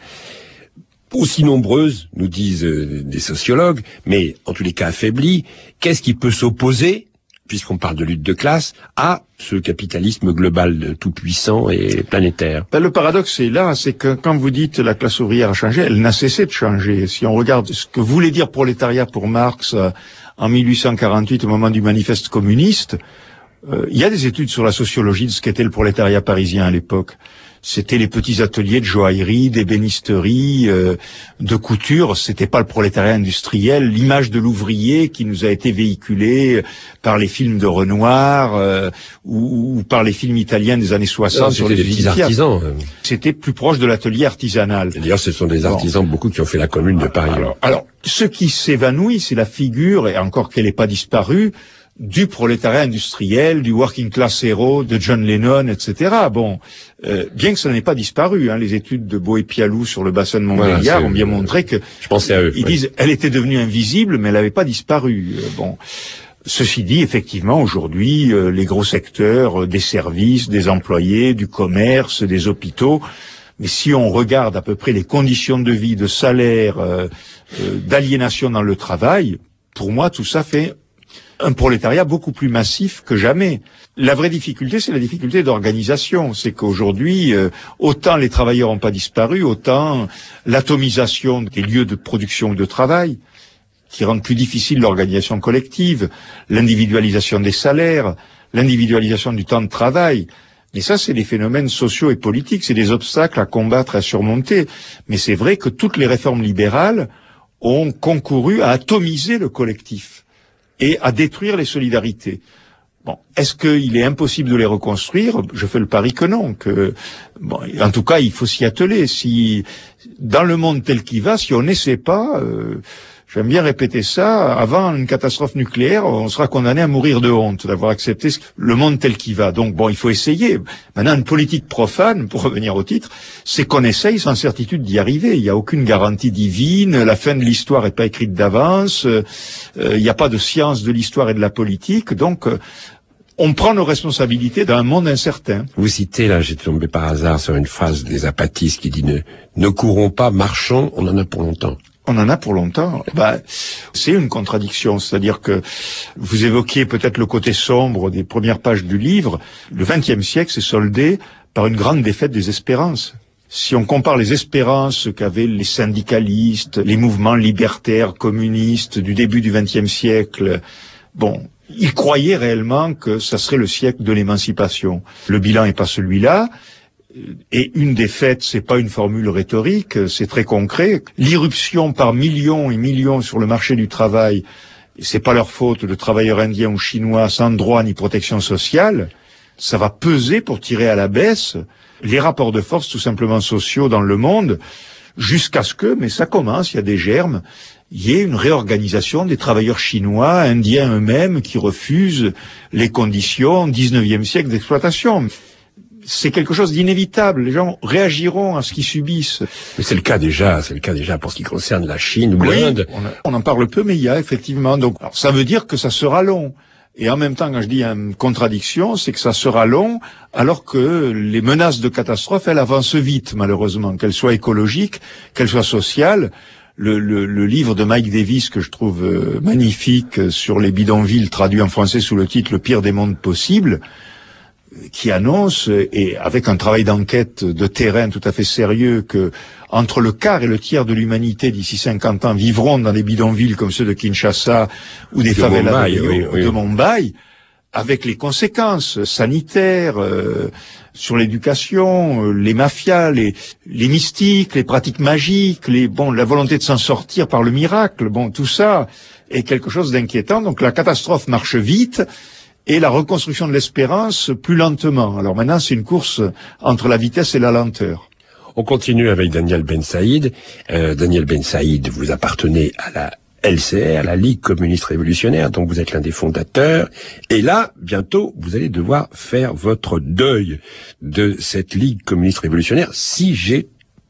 aussi nombreuse, nous disent des sociologues, mais en tous les cas affaiblie. Qu'est-ce qui peut s'opposer, puisqu'on parle de lutte de classe, à ce capitalisme global tout puissant et planétaire? Le paradoxe est là, c'est que quand vous dites la classe ouvrière a changé, elle n'a cessé de changer. Si on regarde ce que voulait dire prolétariat pour Marx en 1848 au moment du manifeste communiste, il y a des études sur la sociologie de ce qu'était le prolétariat parisien à l'époque. C'était les petits ateliers de joaillerie, d'ébénisterie, de couture. C'était pas le prolétariat industriel. L'image de l'ouvrier qui nous a été véhiculée par les films de Renoir ou par les films italiens des années 60 sur les petits artisans. C'était plus proche de l'atelier artisanal. D'ailleurs, ce sont des artisans beaucoup qui ont fait la Commune de Paris. Alors, ce qui s'évanouit, c'est la figure, et encore qu'elle n'ait pas disparu, du prolétariat industriel, du working class hero de John Lennon, etc. Bon, bien que ça n'ait pas disparu, les études de Beau et Pialou sur le bassin de Montbéliard ont bien montré que, je pensais à eux, ils disent, elle était devenue invisible, mais elle n'avait pas disparu. Bon, ceci dit, effectivement, aujourd'hui, les gros secteurs des services, des employés, du commerce, des hôpitaux. Mais si on regarde à peu près les conditions de vie, de salaire, d'aliénation dans le travail, pour moi, tout ça fait un prolétariat beaucoup plus massif que jamais. La vraie difficulté, c'est la difficulté d'organisation. C'est qu'aujourd'hui, autant les travailleurs n'ont pas disparu, autant l'atomisation des lieux de production ou de travail, qui rendent plus difficile l'organisation collective, l'individualisation des salaires, l'individualisation du temps de travail. Mais ça, c'est des phénomènes sociaux et politiques, c'est des obstacles à combattre, à surmonter. Mais c'est vrai que toutes les réformes libérales ont concouru à atomiser le collectif et à détruire les solidarités. Bon, est-ce qu'il est impossible de les reconstruire? Je fais le pari que non. En tout cas, il faut s'y atteler. Si dans le monde tel qu'il va, si on n'essaie pas, j'aime bien répéter ça, avant une catastrophe nucléaire, on sera condamné à mourir de honte d'avoir accepté le monde tel qu'il va. Donc bon, il faut essayer. Maintenant, une politique profane, pour revenir au titre, c'est qu'on essaye sans certitude d'y arriver. Il n'y a aucune garantie divine, la fin de l'histoire n'est pas écrite d'avance, il n'y a pas de science de l'histoire et de la politique, donc on prend nos responsabilités dans un monde incertain. Vous citez, là, j'ai tombé par hasard sur une phrase des apatistes qui dit ne courons pas, marchons, on en a pour longtemps. On en a pour longtemps. C'est une contradiction. C'est-à-dire que vous évoquiez peut-être le côté sombre des premières pages du livre. Le XXe siècle s'est soldé par une grande défaite des espérances. Si on compare les espérances qu'avaient les syndicalistes, les mouvements libertaires, communistes du début du XXe siècle, ils croyaient réellement que ça serait le siècle de l'émancipation. Le bilan n'est pas celui-là. Et une défaite, c'est pas une formule rhétorique, c'est très concret. L'irruption par millions et millions sur le marché du travail, c'est pas leur faute, de travailleurs indiens ou chinois sans droit ni protection sociale, ça va peser pour tirer à la baisse les rapports de force tout simplement sociaux dans le monde, jusqu'à ce que, mais ça commence, il y a des germes, il y ait une réorganisation des travailleurs chinois, indiens eux-mêmes, qui refusent les conditions 19e siècle d'exploitation. C'est quelque chose d'inévitable. Les gens réagiront à ce qu'ils subissent. Mais c'est le cas déjà pour ce qui concerne la Chine ou l'Inde. On en parle peu, mais il y a effectivement. Donc, ça veut dire que ça sera long. Et en même temps, quand je dis une contradiction, c'est que ça sera long, alors que les menaces de catastrophe, elles avancent vite, malheureusement, qu'elles soient écologiques, qu'elles soient sociales. Le livre de Mike Davis, que je trouve magnifique, sur les bidonvilles, traduit en français sous le titre « Le pire des mondes possibles », qui annonce, et avec un travail d'enquête de terrain tout à fait sérieux, que entre le quart et le tiers de l'humanité d'ici 50 ans vivront dans des bidonvilles comme ceux de Kinshasa ou des favelas de Mumbai, avec les conséquences sanitaires sur l'éducation, les mafias, les mystiques, les pratiques magiques, la volonté de s'en sortir par le miracle. Tout ça est quelque chose d'inquiétant. Donc la catastrophe marche vite et la reconstruction de l'espérance plus lentement. Alors maintenant, c'est une course entre la vitesse et la lenteur. On continue avec Daniel Ben Saïd. Daniel Ben Saïd, vous appartenez à la LCR, la Ligue communiste révolutionnaire, donc vous êtes l'un des fondateurs. Et là, bientôt, vous allez devoir faire votre deuil de cette Ligue communiste révolutionnaire, si j'ai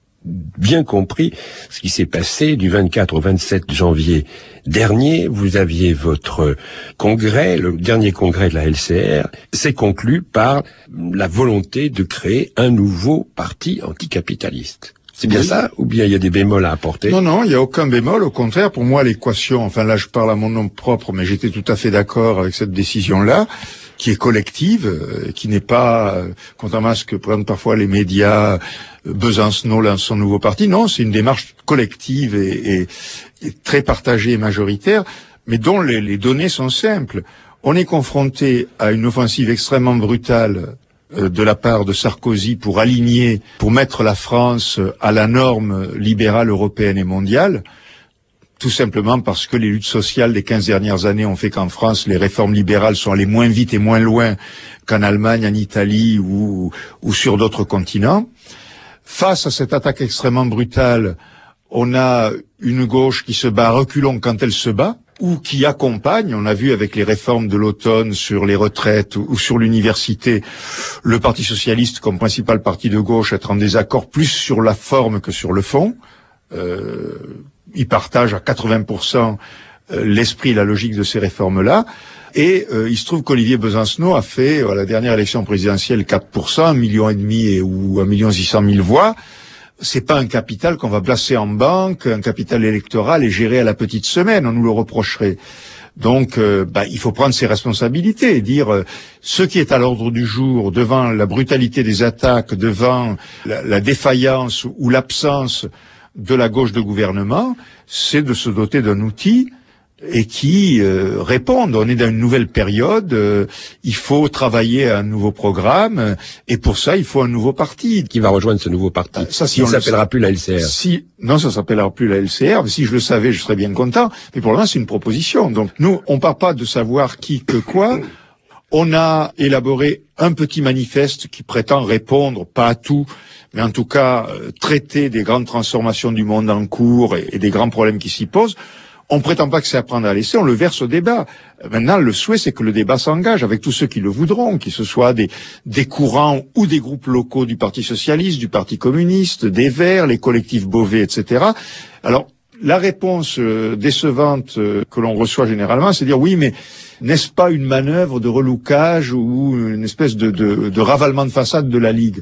bien compris ce qui s'est passé du 24 au 27 janvier dernier. Vous aviez votre congrès, le dernier congrès de la LCR, s'est conclu par la volonté de créer un nouveau parti anticapitaliste. C'est bien ça, ou bien il y a des bémols à apporter? Non, il n'y a aucun bémol. Au contraire, pour moi, l'équation, enfin là je parle à mon nom propre, mais j'étais tout à fait d'accord avec cette décision-là, qui est collective, qui n'est pas, contrairement à ce que prennent parfois les médias, Besancenot lance son nouveau parti. Non, c'est une démarche collective et très partagée et majoritaire, mais dont les données sont simples. On est confronté à une offensive extrêmement brutale de la part de Sarkozy pour mettre la France à la norme libérale européenne et mondiale, tout simplement parce que les luttes sociales des 15 dernières années ont fait qu'en France, les réformes libérales sont allées moins vite et moins loin qu'en Allemagne, en Italie ou sur d'autres continents. Face à cette attaque extrêmement brutale, on a une gauche qui se bat à reculons quand elle se bat, ou qui accompagne, on a vu avec les réformes de l'automne sur les retraites ou sur l'université, le Parti socialiste comme principal parti de gauche être en désaccord plus sur la forme que sur le fond. Il partage à 80% l'esprit et la logique de ces réformes-là. Et il se trouve qu'Olivier Besancenot a fait, à la dernière élection présidentielle, 4%, 1,5 million ou 1,6 million voix. C'est pas un capital qu'on va placer en banque, un capital électoral et gérer à la petite semaine, on nous le reprocherait. Donc, il faut prendre ses responsabilités et dire ce qui est à l'ordre du jour devant la brutalité des attaques, devant la défaillance ou l'absence de la gauche de gouvernement, c'est de se doter d'un outil et qui répondent. On est dans une nouvelle période, il faut travailler à un nouveau programme, et pour ça, il faut un nouveau parti. Qui va rejoindre ce nouveau parti? Ça, si il ne s'appellera plus la LCR. Non, ça s'appellera plus la LCR, mais si je le savais, je serais bien content. Mais pour l'instant, c'est une proposition. Donc, nous, on part pas de savoir qui que quoi. On a élaboré un petit manifeste qui prétend répondre, pas à tout, mais en tout cas, traiter des grandes transformations du monde en cours et des grands problèmes qui s'y posent. On prétend pas que c'est à prendre à laisser, on le verse au débat. Maintenant, le souhait, c'est que le débat s'engage avec tous ceux qui le voudront, qu'ils ce soit des courants ou des groupes locaux du Parti socialiste, du Parti communiste, des Verts, les collectifs Beauvais, etc. Alors, la réponse décevante que l'on reçoit généralement, c'est de dire oui, mais n'est-ce pas une manœuvre de relookage ou une espèce de ravalement de façade de la Ligue?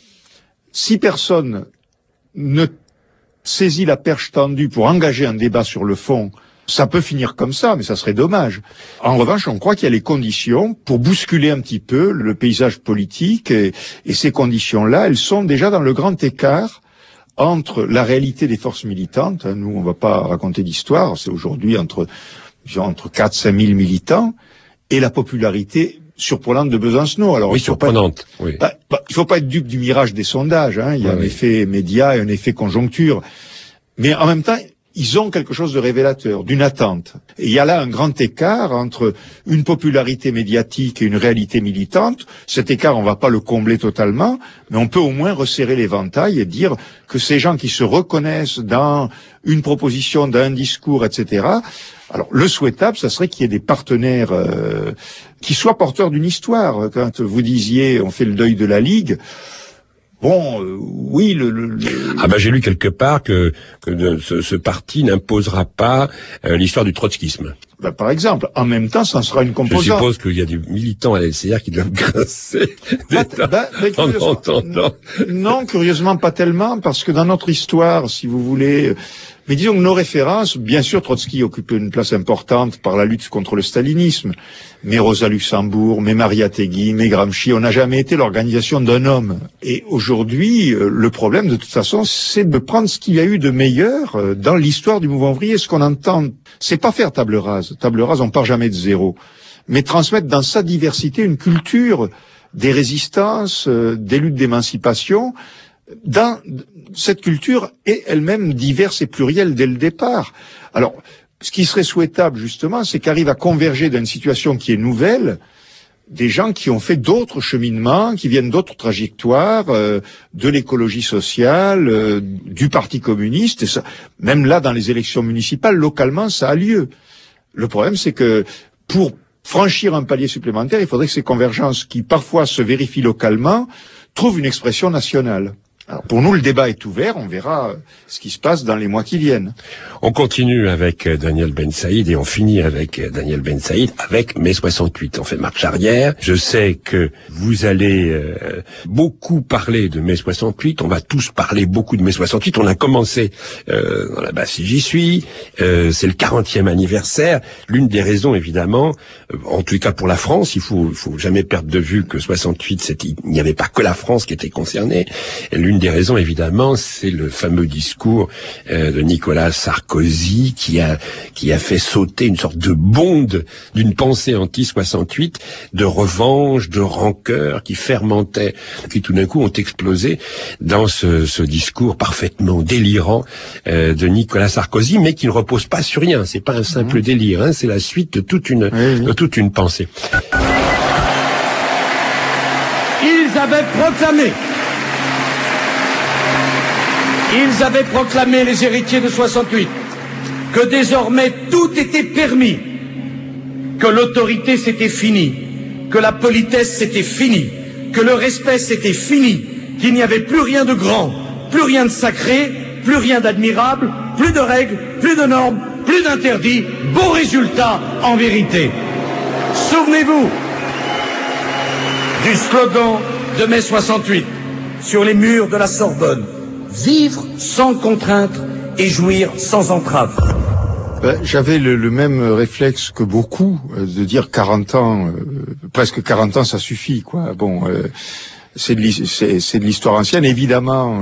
Si personne ne saisit la perche tendue pour engager un débat sur le fond, ça peut finir comme ça, mais ça serait dommage. En revanche, on croit qu'il y a les conditions pour bousculer un petit peu le paysage politique, et ces conditions-là, elles sont déjà dans le grand écart entre la réalité des forces militantes. Nous, on va pas raconter d'histoire, c'est aujourd'hui entre 4-5 000 militants, et la popularité surprenante de Besancenot. Alors, oui, surprenante. Oui. Il faut pas être dupe du mirage des sondages. Il y a un effet média et un effet conjoncture. Mais en même temps, ils ont quelque chose de révélateur, d'une attente. Et il y a là un grand écart entre une popularité médiatique et une réalité militante. Cet écart, on va pas le combler totalement, mais on peut au moins resserrer l'éventail et dire que ces gens qui se reconnaissent dans une proposition, dans un discours, etc. Alors, le souhaitable, ça serait qu'il y ait des partenaires qui soient porteurs d'une histoire. Quand vous disiez, on fait le deuil de la Ligue, bon, oui, j'ai lu quelque part que ce parti n'imposera pas l'histoire du trotskisme. Ben, par exemple, en même temps, ça en sera une composante. Je suppose qu'il y a des militants à la LCR qui doivent grincer en entendant. Non, curieusement pas tellement, parce que dans notre histoire, si vous voulez, mais disons que nos références, bien sûr, Trotsky occupe une place importante par la lutte contre le stalinisme, mais Rosa Luxembourg, mais Maria Tegui, mais Gramsci, on n'a jamais été l'organisation d'un homme. Et aujourd'hui, le problème, de toute façon, c'est de prendre ce qu'il y a eu de meilleur dans l'histoire du mouvement ouvrier. Ce qu'on entend, c'est pas faire table rase. Table rase, on part jamais de zéro. Mais transmettre dans sa diversité une culture des résistances, des luttes d'émancipation, dans cette culture est elle-même diverse et plurielle dès le départ. Alors, ce qui serait souhaitable, justement, c'est qu'arrive à converger d'une situation qui est nouvelle, des gens qui ont fait d'autres cheminements, qui viennent d'autres trajectoires, de l'écologie sociale, du Parti communiste, et ça, même là, dans les élections municipales, localement, ça a lieu. Le problème, c'est que pour franchir un palier supplémentaire, il faudrait que ces convergences, qui parfois se vérifient localement, trouvent une expression nationale. Alors pour nous, le débat est ouvert, on verra ce qui se passe dans les mois qui viennent. On continue avec Daniel Ben Saïd et on finit avec Daniel Ben Saïd avec mai 68. On fait marche arrière. Je sais que vous allez beaucoup parler de mai 68. On va tous parler beaucoup de mai 68. On a commencé dans la base si j'y suis. C'est le 40e anniversaire. L'une des raisons, évidemment, en tout cas pour la France, il faut jamais perdre de vue que 68, il n'y avait pas que la France qui était concernée. Et l'une des raisons, évidemment, c'est le fameux discours de Nicolas Sarkozy qui a fait sauter une sorte de bonde d'une pensée anti-68, de revanche, de rancœur qui fermentait, qui tout d'un coup ont explosé dans ce discours parfaitement délirant de Nicolas Sarkozy, mais qui ne repose pas sur rien. C'est pas un simple délire, hein, c'est la suite de toute une pensée. Ils avaient proclamé, les héritiers de 68, que désormais tout était permis, que l'autorité c'était fini, que la politesse c'était fini, que le respect c'était fini, qu'il n'y avait plus rien de grand, plus rien de sacré, plus rien d'admirable, plus de règles, plus de normes, plus d'interdits. Beau résultat en vérité. Souvenez-vous du slogan de mai 68 sur les murs de la Sorbonne. Vivre sans contrainte et jouir sans entrave. J'avais le même réflexe que beaucoup, de dire 40 ans, presque 40 ans, ça suffit, quoi. Bon, c'est de l'histoire ancienne. Évidemment,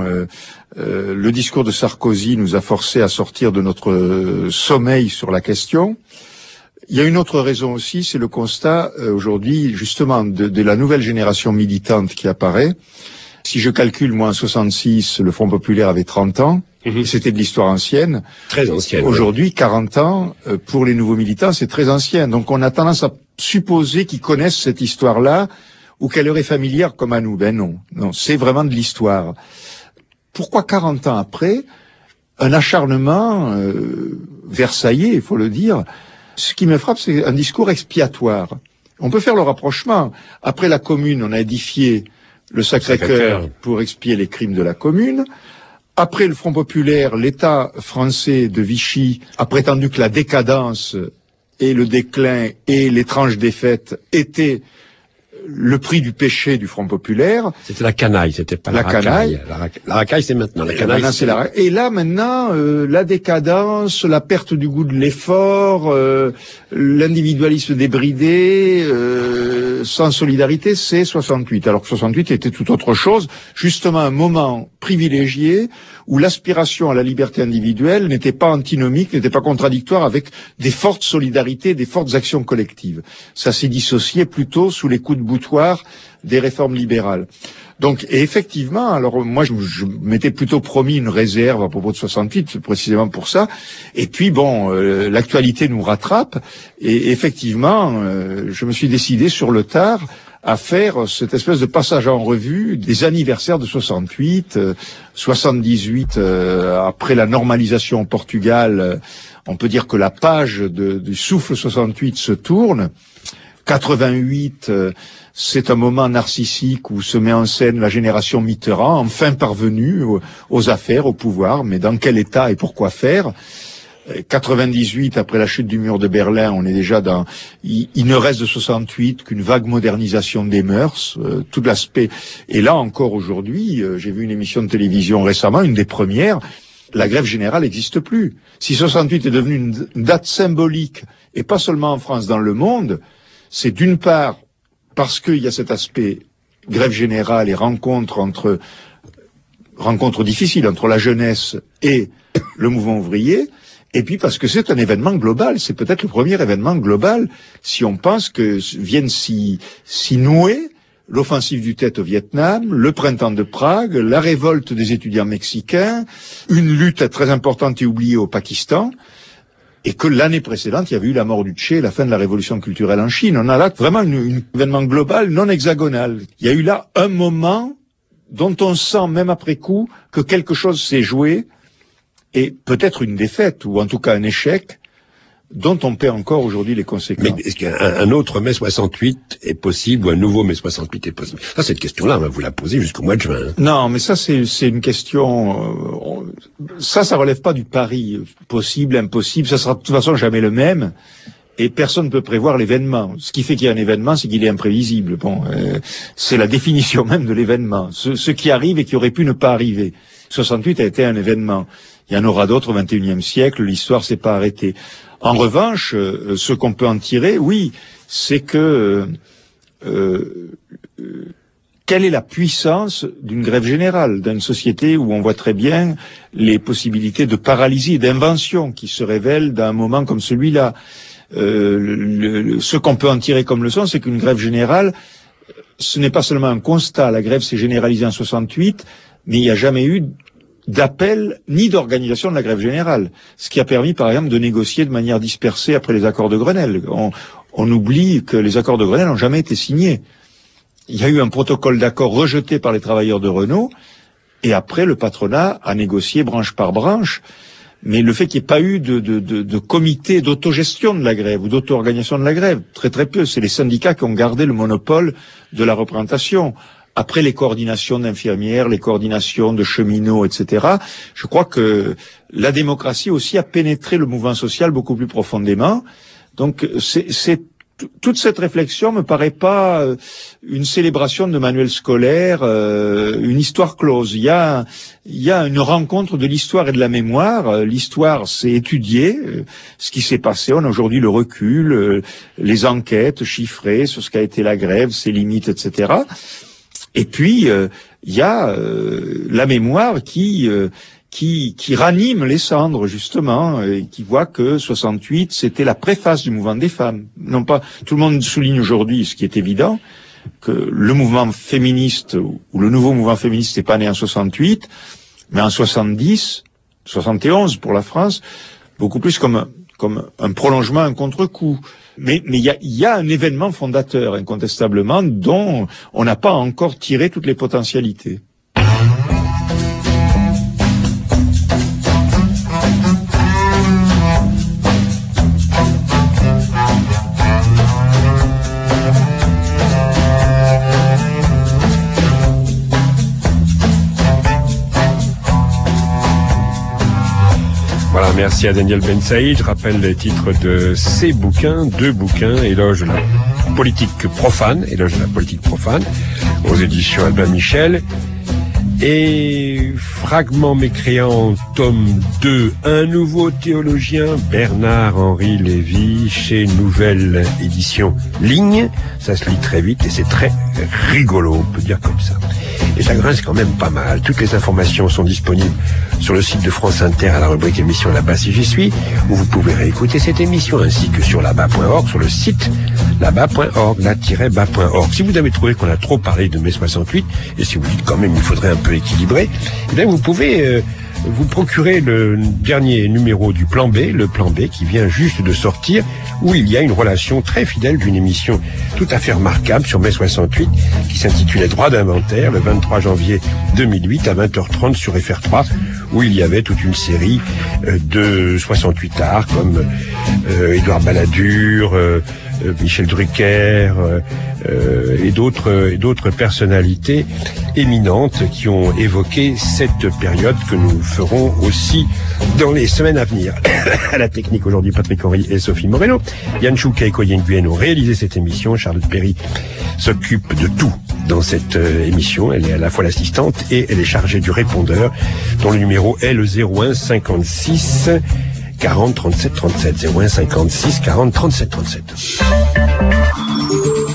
le discours de Sarkozy nous a forcés à sortir de notre sommeil sur la question. Il y a une autre raison aussi, c'est le constat aujourd'hui, justement, de la nouvelle génération militante qui apparaît. Si je calcule, moi, en 66, le Front Populaire avait 30 ans. C'était de l'histoire ancienne. Très ancienne. Aujourd'hui, 40 ans, pour les nouveaux militants, c'est très ancien. Donc on a tendance à supposer qu'ils connaissent cette histoire-là ou qu'elle leur est familière comme à nous. Ben non. Non, c'est vraiment de l'histoire. Pourquoi 40 ans après, un acharnement versaillais, il faut le dire. Ce qui me frappe, c'est un discours expiatoire. On peut faire le rapprochement. Après la Commune, on a édifié le Sacré-Cœur pour expier les crimes de la Commune. Après le Front Populaire, l'État français de Vichy a prétendu que la décadence et le déclin et l'étrange défaite étaient le prix du péché du Front Populaire. C'était la canaille, c'était pas la canaille. La racaille, c'est maintenant. La canaille, c'est la racaille. Et là, maintenant, la décadence, la perte du goût de l'effort, l'individualisme débridé, sans solidarité, c'est 68. Alors que 68 était tout autre chose, justement un moment privilégié où l'aspiration à la liberté individuelle n'était pas antinomique, n'était pas contradictoire avec des fortes solidarités, des fortes actions collectives. Ça s'est dissocié plutôt sous les coups de boutoir des réformes libérales. Donc, et effectivement, alors moi je m'étais plutôt promis une réserve à propos de 68, précisément pour ça. Et puis bon, l'actualité nous rattrape. Et effectivement, je me suis décidé sur le tard à faire cette espèce de passage en revue des anniversaires de 68, 78 après la normalisation au Portugal. On peut dire que la page du souffle 68 se tourne. 88, c'est un moment narcissique où se met en scène la génération Mitterrand, enfin parvenue aux affaires, au pouvoir, mais dans quel état et pourquoi faire. 98, après la chute du mur de Berlin, on est déjà dans... Il ne reste de 68 qu'une vague modernisation des mœurs, tout l'aspect... Et là encore aujourd'hui, j'ai vu une émission de télévision récemment, une des premières, la grève générale n'existe plus. Si 68 est devenu une date symbolique, et pas seulement en France, dans le monde, c'est d'une part parce qu'il y a cet aspect grève générale et rencontre difficile entre la jeunesse et le mouvement ouvrier, et puis parce que c'est un événement global, c'est peut-être le premier événement global, si on pense que viennent s'y nouer l'offensive du Tet au Vietnam, le printemps de Prague, la révolte des étudiants mexicains, une lutte très importante et oubliée au Pakistan, et que l'année précédente, il y avait eu la mort du Che, la fin de la révolution culturelle en Chine. On a là vraiment un événement global non hexagonal. Il y a eu là un moment dont on sent, même après coup, que quelque chose s'est joué, et peut-être une défaite, ou en tout cas un échec, dont on paie encore aujourd'hui les conséquences. Mais est-ce qu'un autre mai 68 est possible, ou un nouveau mai 68 est possible? Ça, cette question-là, on va vous la poser jusqu'au mois de juin. Non, mais ça, c'est une question... ça relève pas du pari possible, impossible. Ça sera de toute façon jamais le même. Et personne ne peut prévoir l'événement. Ce qui fait qu'il y a un événement, c'est qu'il est imprévisible. Bon, c'est la définition même de l'événement. Ce qui arrive et qui aurait pu ne pas arriver. 68 a été un événement. Il y en aura d'autres au XXIe siècle. L'histoire s'est pas arrêtée. En revanche, ce qu'on peut en tirer, oui, c'est que quelle est la puissance d'une grève générale, d'une société où on voit très bien les possibilités de paralysie, d'invention qui se révèlent dans un moment comme celui-là. Ce qu'on peut en tirer comme leçon, c'est qu'une grève générale, ce n'est pas seulement un constat. La grève s'est généralisée en 68, mais il n'y a jamais eu d'appel ni d'organisation de la grève générale. Ce qui a permis, par exemple, de négocier de manière dispersée après les accords de Grenelle. On oublie que les accords de Grenelle n'ont jamais été signés. Il y a eu un protocole d'accord rejeté par les travailleurs de Renault, et après, le patronat a négocié branche par branche. Mais le fait qu'il n'y ait pas eu de comité d'autogestion de la grève ou d'auto-organisation de la grève, très très peu. C'est les syndicats qui ont gardé le monopole de la représentation. Après les coordinations d'infirmières, les coordinations de cheminots, etc., je crois que la démocratie aussi a pénétré le mouvement social beaucoup plus profondément. Donc toute cette réflexion me paraît pas une célébration de manuel scolaire, une histoire close. Il y a une rencontre de l'histoire et de la mémoire. L'histoire, c'est étudier ce qui s'est passé. On a aujourd'hui le recul, les enquêtes chiffrées sur ce qu'a été la grève, ses limites, etc. Et puis il y a la mémoire qui ranime les cendres, justement, et qui voit que 68, c'était la préface du mouvement des femmes. Non pas, tout le monde souligne aujourd'hui, ce qui est évident, que le mouvement féministe, ou le nouveau mouvement féministe n'est pas né en 68, mais en 70, 71 pour la France, beaucoup plus comme un prolongement, un contre-coup. Mais il y a un événement fondateur, incontestablement, dont on n'a pas encore tiré toutes les potentialités. Voilà, merci à Daniel Ben Saïd. Je rappelle les titres de ses bouquins, 2 bouquins, Éloge de la politique profane, aux éditions Albin Michel, et Fragments mécréants, tome 2, un nouveau théologien, Bernard-Henri Lévy, chez Nouvelle Édition Ligne. Ça se lit très vite et c'est très rigolo, on peut dire comme ça. Et ça grince quand même pas mal. Toutes les informations sont disponibles sur le site de France Inter à la rubrique émission Là-bas si j'y suis, où vous pouvez réécouter cette émission, ainsi que sur là-bas.org, sur le site là-bas.org, là-bas.org. Si vous avez trouvé qu'on a trop parlé de mai 68, et si vous dites quand même il faudrait un peu équilibrer, eh bien vous pouvez vous procurer le dernier numéro du Plan B, le Plan B qui vient juste de sortir, où il y a une relation très fidèle d'une émission tout à fait remarquable sur mai 68, qui s'intitulait Droit d'inventaire, le 23 janvier 2008 à 20h30 sur FR3, où il y avait toute une série de 68 arts comme Édouard Balladur, Michel Drucker et d'autres personnalités éminentes qui ont évoqué cette période que nous ferons aussi dans les semaines à venir. À la technique aujourd'hui, Patrick Henry et Sophie Moreno. Yann Chouka et Koyen Nguyen ont réalisé cette émission. Charlotte Perry s'occupe de tout dans cette émission. Elle est à la fois l'assistante et elle est chargée du répondeur, dont le numéro est le 01 56 40 37 37. 01 56 40 37 37.